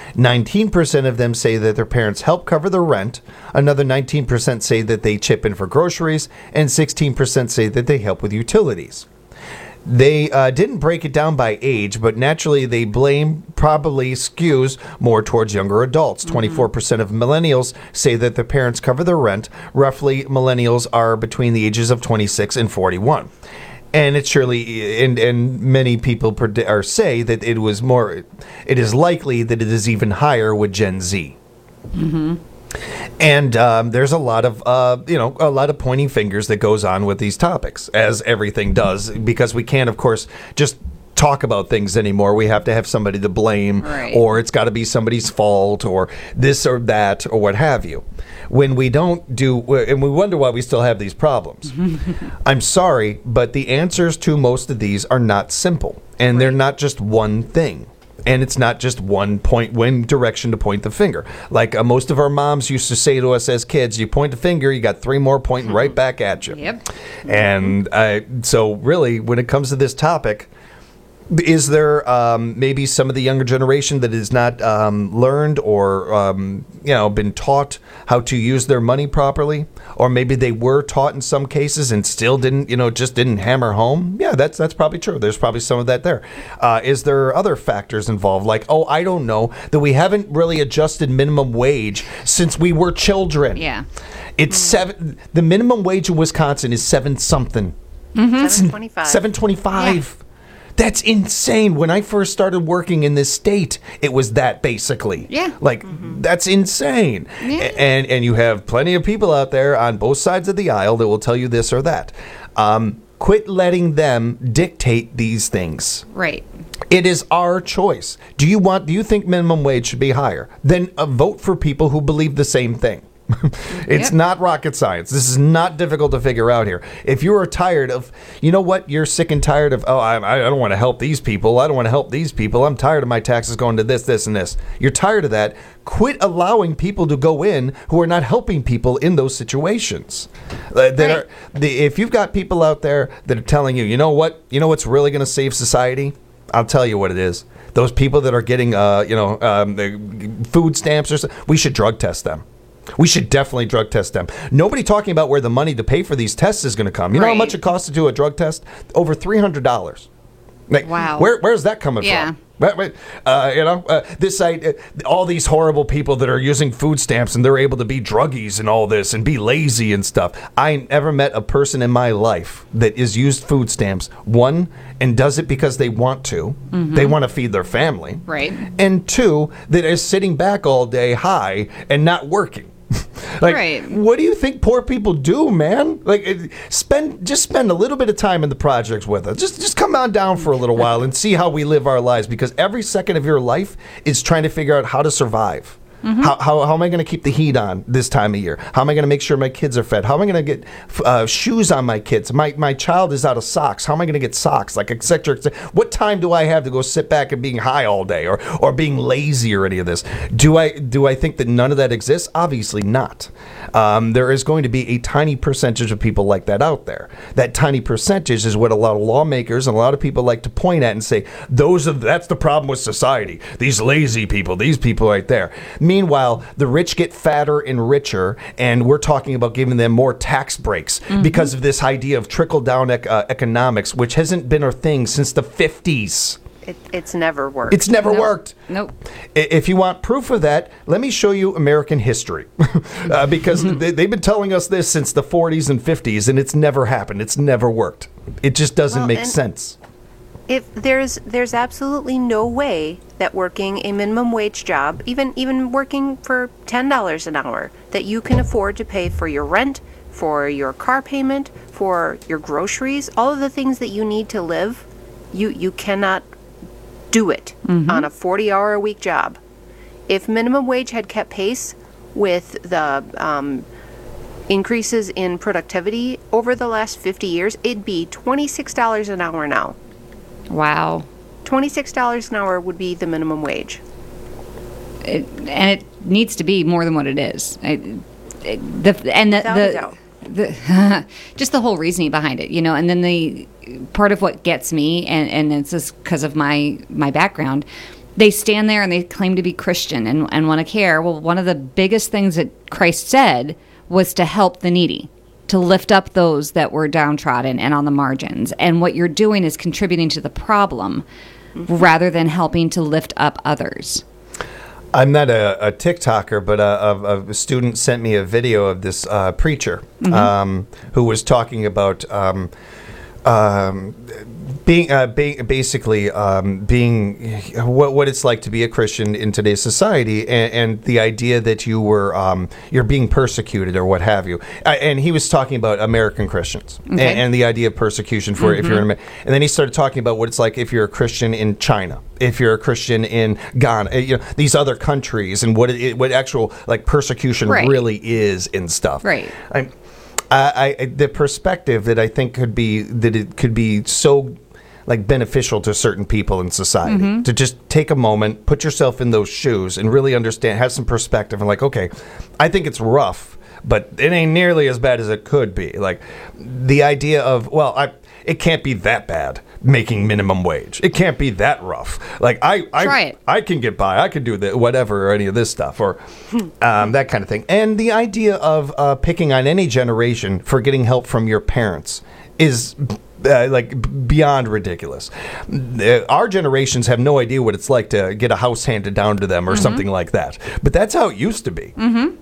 19% of them say that their parents help cover the rent. Another 19% say that they chip in for groceries, and 16% say that they help with utilities. They didn't break it down by age, but naturally they blame probably skews more towards younger adults. 24% of millennials say that their parents cover their rent. Roughly, millennials are between the ages of 26 and 41. And it's surely, and many people say that it is likely that it is even higher with Gen Z. Mm-hmm. And there's a lot of pointing fingers that goes on with these topics, as everything does, because we can't, of course, just talk about things anymore. We have to have somebody to blame, right, or it's got to be somebody's fault, or this or that, or what have you. When we don't do, and we wonder why we still have these problems. I'm sorry, but the answers to most of these are not simple, and they're not just one thing. And it's not just one direction to point the finger. Like most of our moms used to say to us as kids, you point the finger, you got three more pointing right back at you. Yep. And so really, when it comes to this topic, is there maybe some of the younger generation that has not learned or been taught how to use their money properly, or maybe they were taught in some cases and still didn't hammer home? Yeah, that's probably true. There's probably some of that there. Is there other factors involved, like I don't know, that we haven't really adjusted minimum wage since we were children? Yeah, it's $7. The minimum wage in Wisconsin is $7 something. Mm-hmm. $7.25. Yeah. That's insane. When I first started working in this state, it was that basically. Yeah. That's insane. Yeah. And you have plenty of people out there on both sides of the aisle that will tell you this or that. Quit letting them dictate these things. Right. It is our choice. Do you think minimum wage should be higher? Then vote for people who believe the same thing. It's not rocket science. This is not difficult to figure out here. If you are tired of, you're sick and tired of, I don't want to help these people. I don't want to help these people. I'm tired of my taxes going to this, this, and this. You're tired of that. Quit allowing people to go in who are not helping people in those situations. If you've got people out there that are telling you, what's really going to save society? I'll tell you what it is. Those people that are getting, food stamps or something, we should drug test them. We should definitely drug test them. Nobody talking about where the money to pay for these tests is going to come. You know how much it costs to do a drug test? Over $300. Wow. Where's that coming from? This site, all these horrible people that are using food stamps and they're able to be druggies and all this and be lazy and stuff. I never met a person in my life that is used food stamps, one, and does it because they want to. Mm-hmm. They want to feed their family. Right. And two, that is sitting back all day high and not working. What do you think poor people do, man? Spend a little bit of time in the projects with us. Just come on down for a little while and see how we live our lives, because every second of your life is trying to figure out how to survive. Mm-hmm. How am I going to keep the heat on this time of year? How am I going to make sure my kids are fed? How am I going to get shoes on my kids? My child is out of socks. How am I going to get socks? Et cetera, et cetera. What time do I have to go sit back and being high all day or being lazy or any of this? Do I think that none of that exists? Obviously not. There is going to be a tiny percentage of people like that out there. That tiny percentage is what a lot of lawmakers and a lot of people like to point at and say, that's the problem with society. These lazy people, these people right there. Meanwhile, the rich get fatter and richer, and we're talking about giving them more tax breaks because of this idea of trickle-down economics, which hasn't been a thing since the 50s. It's never worked. It's never worked. Nope. If you want proof of that, let me show you American history. Because they've been telling us this since the 40s and 50s, and it's never happened. It's never worked. It just doesn't make sense. If there's absolutely no way that working a minimum wage job, even working for $10 an hour, that you can afford to pay for your rent, for your car payment, for your groceries, all of the things that you need to live, you cannot do it on a 40-hour-a-week job. If minimum wage had kept pace with the increases in productivity over the last 50 years, it'd be $26 an hour now. Wow. $26 an hour would be the minimum wage. And it needs to be more than what it is. Just the whole reasoning behind it, and then the part of what gets me, and it's just because of my background, they stand there and they claim to be Christian and want to care. Well, one of the biggest things that Christ said was to help the needy, to lift up those that were downtrodden and on the margins. And what you're doing is contributing to the problem rather than helping to lift up others. I'm not a TikToker, but a student sent me a video of this preacher who was talking about being what it's like to be a Christian in today's society, and the idea that you're being persecuted or what have you. And he was talking about American Christians and the idea of persecution for if you're in America. And then he started talking about what it's like if you're a Christian in China, if you're a Christian in Ghana, these other countries, and what actual persecution really is and stuff. Right. The perspective that I think could be so beneficial to certain people in society to just take a moment, put yourself in those shoes, and really understand, have some perspective, and okay, I think it's rough, but it ain't nearly as bad as it could be. The idea of, it can't be that bad making minimum wage. It can't be that rough. Try it. I can get by. I can do whatever or any of this stuff or that kind of thing. And the idea of picking on any generation for getting help from your parents is beyond ridiculous. Our generations have no idea what it's like to get a house handed down to them or something like that. But that's how it used to be.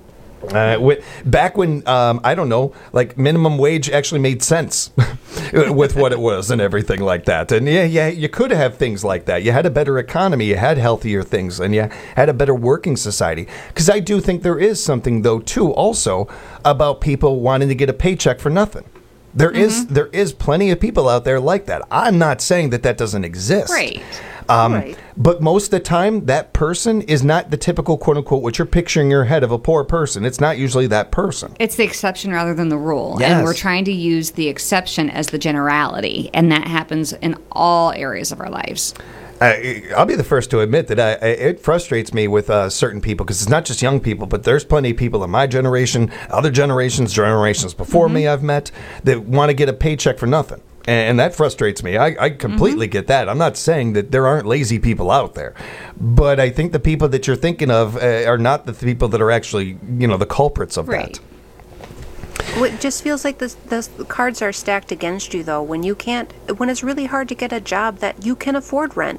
Back when, I don't know, minimum wage actually made sense with what it was and everything like that. And yeah, you could have things like that. You had a better economy, you had healthier things, and you had a better working society. Because I do think there is something, though, too, also about people wanting to get a paycheck for nothing. There is plenty of people out there like that. I'm not saying that doesn't exist. Right. But most of the time, that person is not the typical, quote unquote, what you're picturing in your head of a poor person. It's not usually that person. It's the exception rather than the rule. Yes. And we're trying to use the exception as the generality. And that happens in all areas of our lives. I'll be the first to admit that it frustrates me with certain people, because it's not just young people, but there's plenty of people in my generation, other generations before me I've met, that want to get a paycheck for nothing. And that frustrates me. I completely get that. I'm not saying that there aren't lazy people out there. But I think the people that you're thinking of are not the people that are actually, the culprits of that. Well, it just feels like the cards are stacked against you, though, when it's really hard to get a job that you can afford rent.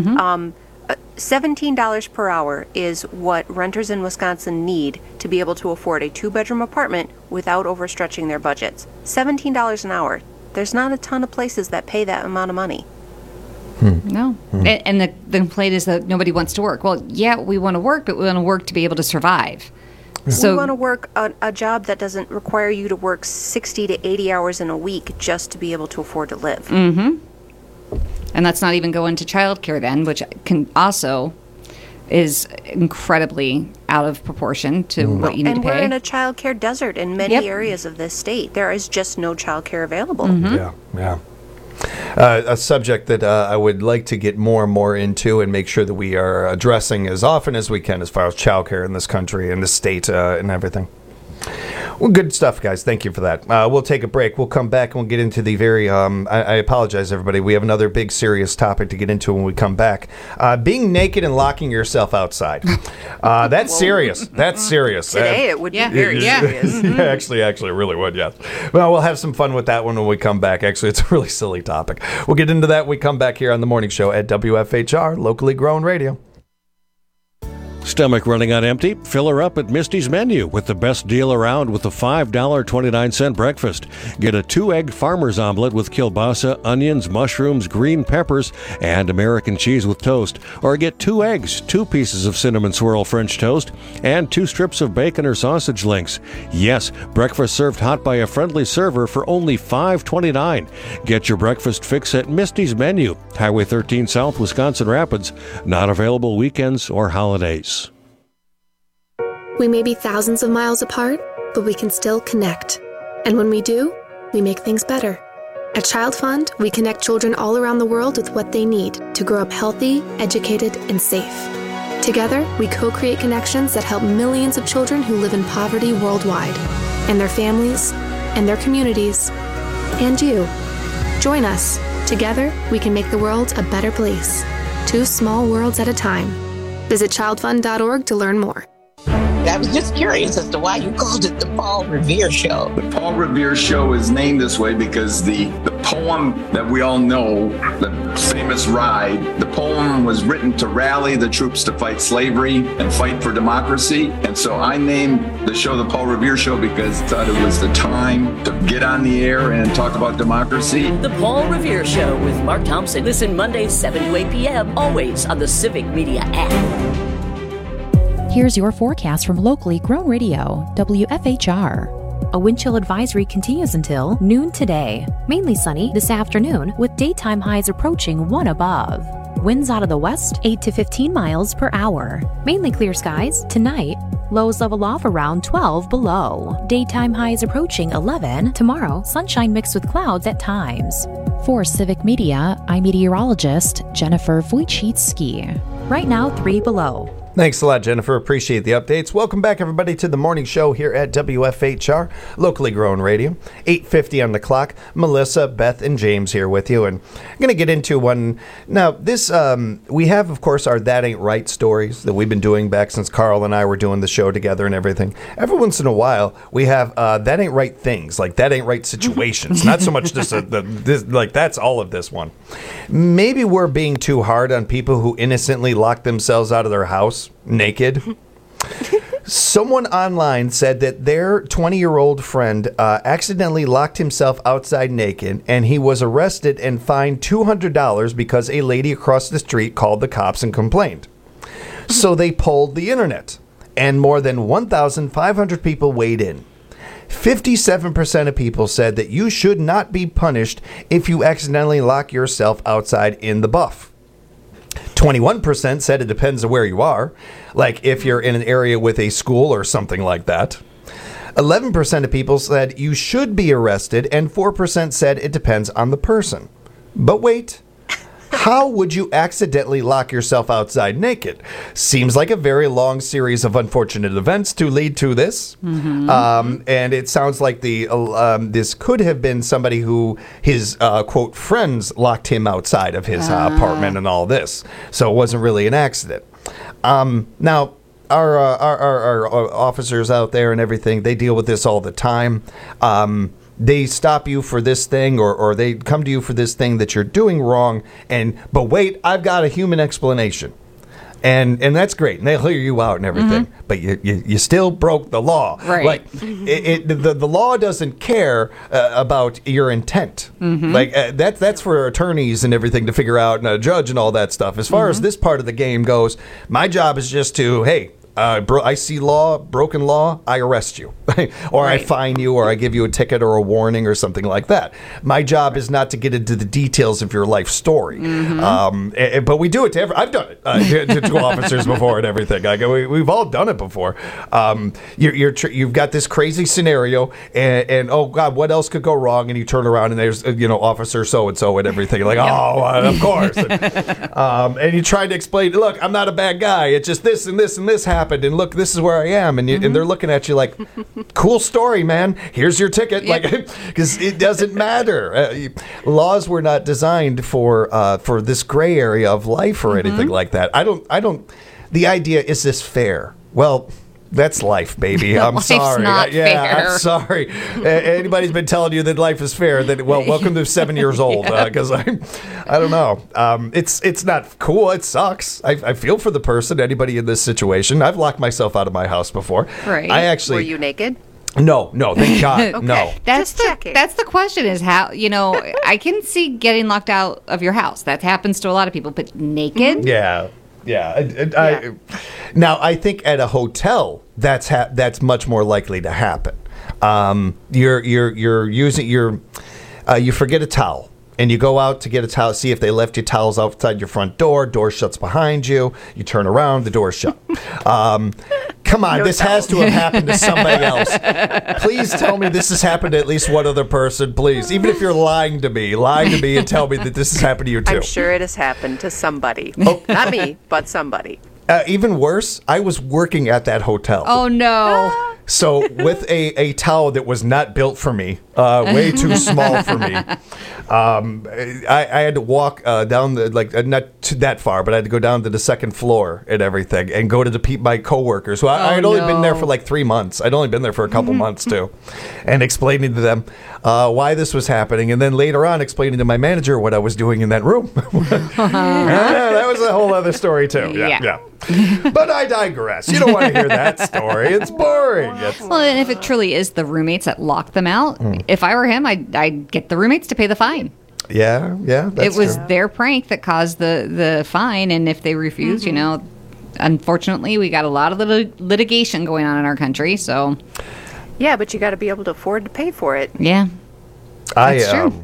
$17 per hour is what renters in Wisconsin need to be able to afford a 2-bedroom apartment without overstretching their budgets. $17 an hour. There's not a ton of places that pay that amount of money. No. And the complaint is that nobody wants to work. Well, yeah, we want to work, but we want to work to be able to survive. So we want to work a job that doesn't require you to work 60 to 80 hours in a week just to be able to afford to live. And that's not even going to childcare then, which can also is incredibly out of proportion to what you need to pay. And we're in a childcare desert in many areas of this state. There is just no childcare available. Yeah. A subject that I would like to get more and more into and make sure that we are addressing as often as we can as far as childcare in this country and the state and everything. Well, good stuff, guys. Thank you for that. We'll take a break. We'll come back and we'll get into the very, I apologize, everybody. We have another big, serious topic to get into when we come back. Being naked and locking yourself outside. That's serious. That's serious. Today it would be very serious. Actually, it really would, yes. Well, we'll have some fun with that one when we come back. Actually, it's a really silly topic. We'll get into that when we come back here on The Morning Show at WFHR, locally grown radio. Stomach running on empty? Fill her up at Misty's Menu with the best deal around with the $5.29 breakfast. Get a 2-egg farmer's omelet with kielbasa, onions, mushrooms, green peppers, and American cheese with toast. Or get 2 eggs, 2 pieces of cinnamon swirl French toast, and 2 strips of bacon or sausage links. Yes, breakfast served hot by a friendly server for only $5.29. Get your breakfast fix at Misty's Menu, Highway 13 South, Wisconsin Rapids. Not available weekends or holidays. We may be thousands of miles apart, but we can still connect. And when we do, we make things better. At Child Fund, we connect children all around the world with what they need to grow up healthy, educated, and safe. Together, we co-create connections that help millions of children who live in poverty worldwide, and their families, and their communities, and you. Join us. Together, we can make the world a better place. 2 small worlds at a time. Visit childfund.org to learn more. I was just curious as to why you called it the Paul Revere Show. The Paul Revere Show is named this way because the poem that we all know, the famous Ride, the poem was written to rally the troops to fight slavery and fight for democracy. And so I named the show the Paul Revere Show because I thought it was the time to get on the air and talk about democracy. The Paul Revere Show with Mark Thompson. Listen Mondays 7 to 8 p.m. always on the Civic Media app. Here's your forecast from locally grown radio, WFHR. A wind chill advisory continues until noon today. Mainly sunny this afternoon with daytime highs approaching 1 above. Winds out of the west 8 to 15 miles per hour. Mainly clear skies tonight. Lows level off around 12 below. Daytime highs approaching 11. Tomorrow, sunshine mixed with clouds at times. For Civic Media, I'm meteorologist Jennifer Wojcicki. Right now, 3 below. Thanks a lot, Jennifer. Appreciate the updates. Welcome back, everybody, to the morning show here at WFHR, locally grown radio. 8:50 on the clock. Melissa, Beth, and James here with you. And I'm going to get into one. Now, this, we have, of course, our That Ain't Right stories that we've been doing back since Carl and I were doing the show together and everything. Every once in a while, we have That Ain't Right things, like That Ain't Right situations. Not so much just like that's all of this one. Maybe we're being too hard on people who innocently lock themselves out of their house naked. Someone online said that their 20-year-old friend accidentally locked himself outside naked, and he was arrested and fined $200 because a lady across the street called the cops and complained. So they polled the internet, and more than 1,500 people weighed in. 57% of people said that you should not be punished if you accidentally lock yourself outside in the buff. 21% said it depends on where you are, like if you're in an area with a school or something like that. 11% of people said you should be arrested, and 4% said it depends on the person. But wait, how would you accidentally lock yourself outside naked? Seems like a very long series of unfortunate events to lead to this. Mm-hmm. And it sounds like this could have been somebody who his, quote, friends locked him outside of his apartment and all this. So it wasn't really an accident. Now, our officers out there and everything, they deal with this all the time. They stop you for this thing, or they come to you for this thing that you're doing wrong, but wait, I've got a human explanation. And that's great, and they'll hear you out and everything, mm-hmm. but you still broke the law. Right. Like, the law doesn't care about your intent. Mm-hmm. Like, that's for attorneys and everything to figure out, and a judge and all that stuff. As far as this part of the game goes, my job is just to, hey, I see broken law, I arrest you. Or right. I fine you, or I give you a ticket or a warning or something like that. My job is not to get into the details of your life story. Mm-hmm. But we do it to I've done it to officers before and everything. We've all done it before. You've got this crazy scenario, and oh God, what else could go wrong? And you turn around and there's officer so-and-so and everything. Like, of course. And you try to explain, look, I'm not a bad guy. It's just this and this and this happened. And look, this is where I am. And they're looking at you like, cool story, man. Here's your ticket. Yep. Like, because it doesn't matter. Laws were not designed for this gray area of life or anything like that. I don't. The idea, is this fair? Well, That's life, baby. I'm Life's sorry. not fair. I'm sorry. Anybody's been telling you that life is fair, then, well, welcome to 7 years old, because I don't know. It's not cool. It sucks. I feel for the person, anybody in this situation. I've locked myself out of my house before. Right. Were you naked? No, thank God. Okay. No. That's the question is how, I can see getting locked out of your house. That happens to a lot of people, but naked? Yeah. Now, I think at a hotel, that's much more likely to happen. You're using you forget a towel. And you go out to get a towel, see if they left your towels outside your front door. Door shuts behind you. You turn around, the door's shut. Come on, this has to have happened to somebody else. Please tell me this has happened to at least one other person, please. Even if you're lying to me and tell me that this has happened to you too. I'm sure it has happened to somebody. Not me, but somebody. Even worse, I was working at that hotel. Oh, no. So with a towel that was not built for me, way too small for me, I had to walk down not to that far, but I had to go down to the second floor and everything, and go to my coworkers. Who I had only been there for 3 months. I'd only been there for a couple months too, and explaining to them why this was happening, and then later on explaining to my manager what I was doing in that room. That was a whole other story too. Yeah. But I digress. You don't want to hear that story. It's boring. Well, and if it truly is the roommates that locked them out, if I were him, I'd get the roommates to pay the fine. Yeah, that's it was true. their prank that caused the fine, and if they refuse, unfortunately, we got a lot of litigation going on in our country, so... Yeah, but you got to be able to afford to pay for it. Yeah, that's true.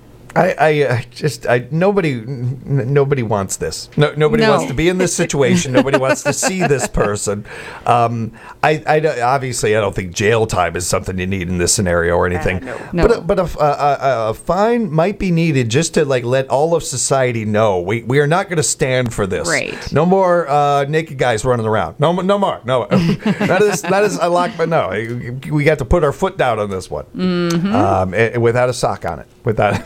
Nobody wants this. Nobody wants to be in this situation. Nobody wants to see this person. Obviously, I don't think jail time is something you need in this scenario or anything. No. But a fine might be needed just to let all of society know we are not going to stand for this. Right. No more naked guys running around. No more. No. Not as I lock, but no. We got to put our foot down on this one. Mm-hmm. Without a sock on it. Without.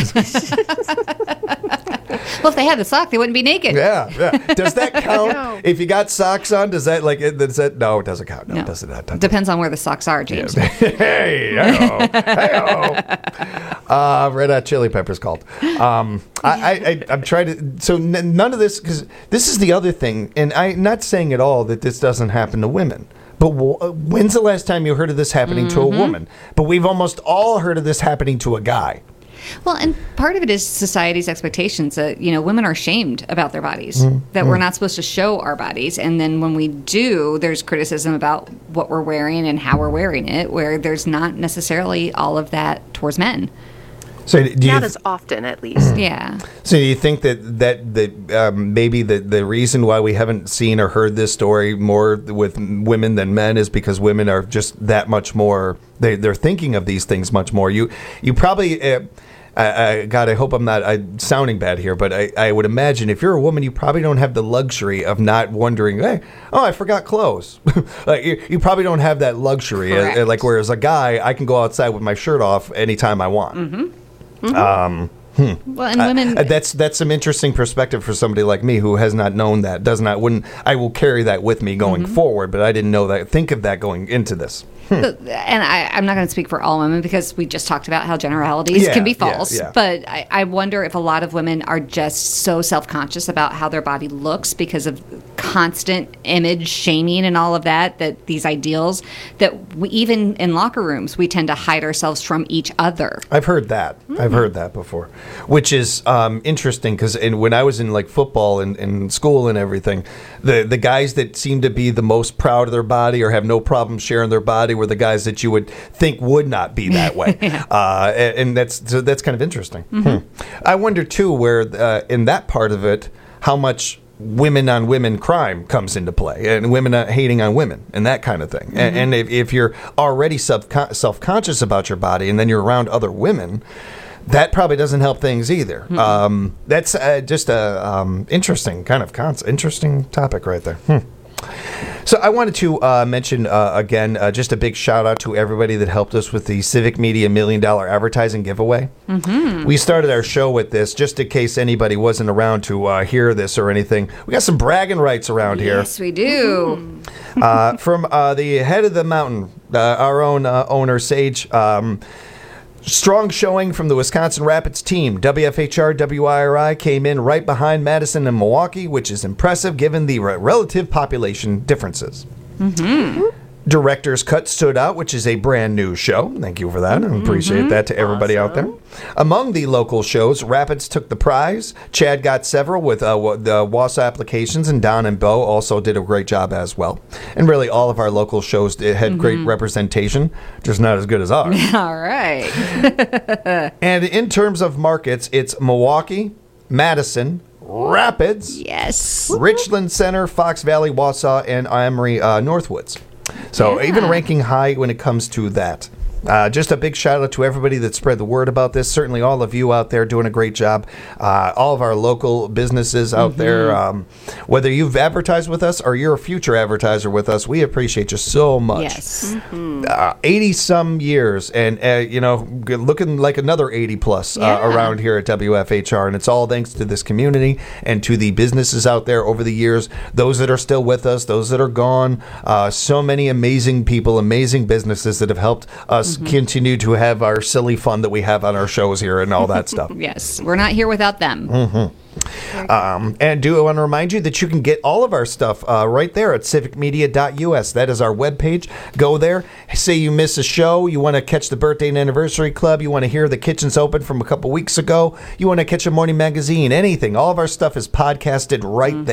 Well, if they had the sock, they wouldn't be naked. Yeah. Does that count? If you got socks on, does that no, it doesn't count. No, it doesn't. Depends on where the socks are, James. Hey, Red Hot Chili Peppers called. I'm trying to. So none of this, because this is the other thing, and I'm not saying at all that this doesn't happen to women. But when's the last time you heard of this happening to a woman? But we've almost all heard of this happening to a guy. Well, and part of it is society's expectations that, women are shamed about their bodies, that we're not supposed to show our bodies. And then when we do, there's criticism about what we're wearing and how we're wearing it, where there's not necessarily all of that towards men. So not as often, at least. Yeah. So do you think that maybe the reason why we haven't seen or heard this story more with women than men is because women are just that much more, they're thinking of these things much more. You probably, God, I hope I'm not sounding bad here, but I would imagine if you're a woman, you probably don't have the luxury of not wondering, hey, I forgot clothes. You probably don't have that luxury. Whereas a guy, I can go outside with my shirt off anytime I want. Mm-hmm. Well, and women that's some interesting perspective for somebody like me who has not known that, I will carry that with me going forward, but I didn't know that, think of that going into this. And I'm not going to speak for all women because we just talked about how generalities can be false. But I wonder if a lot of women are just so self-conscious about how their body looks because of constant image shaming and all of that these ideals, that we, even in locker rooms, we tend to hide ourselves from each other. I've heard that. I've heard that before, which is interesting because when I was in football and in school and everything, the guys that seem to be the most proud of their body or have no problem sharing their body were the guys that you would think would not be that way. And that's kind of interesting. I wonder too where in that part of it how much women on women crime comes into play, and women hating on women and that kind of thing. And if you're already self-conscious about your body and then you're around other women, that probably doesn't help things either. That's just a interesting kind of interesting topic right there. So I wanted to mention again, just a big shout out to everybody that helped us with the Civic Media $1 Million advertising giveaway. Mm-hmm. We started our show with this just in case anybody wasn't around to hear this or anything. We got some bragging rights around here. Yes, we do. From the head of the mountain, our own owner, Sage. Strong showing from the Wisconsin Rapids team. WFHR WIRI came in right behind Madison and Milwaukee, which is impressive given the relative population differences. Mm-hmm. Director's Cut stood out, which is a brand new show. Thank you for that. I appreciate that to everybody out there. Among the local shows, Rapids took the prize. Chad got several with the Wausau applications, and Don and Bo also did a great job as well. And really, all of our local shows had great representation, just not as good as ours. All right. And in terms of markets, it's Milwaukee, Madison, Rapids, yes, Richland Center, Fox Valley, Wausau, and Emery Northwoods. So even ranking high when it comes to that. Just a big shout out to everybody that spread the word about this. Certainly all of you out there doing a great job. All of our local businesses out there. Whether you've advertised with us or you're a future advertiser with us, we appreciate you so much. Yes. 80-some years and, looking like another 80-plus around here at WFHR. And it's all thanks to this community and to the businesses out there over the years. Those that are still with us, those that are gone. So many amazing people, amazing businesses that have helped us continue to have our silly fun that we have on our shows here and all that stuff. Yes, we're not here without them. And do want to remind you that you can get all of our stuff right there at civicmedia.us. That is our webpage. Go there. Say you miss a show. You want to catch the birthday and anniversary club. You want to hear the Kitchens Open from a couple weeks ago. You want to catch a morning magazine. Anything. All of our stuff is podcasted right there.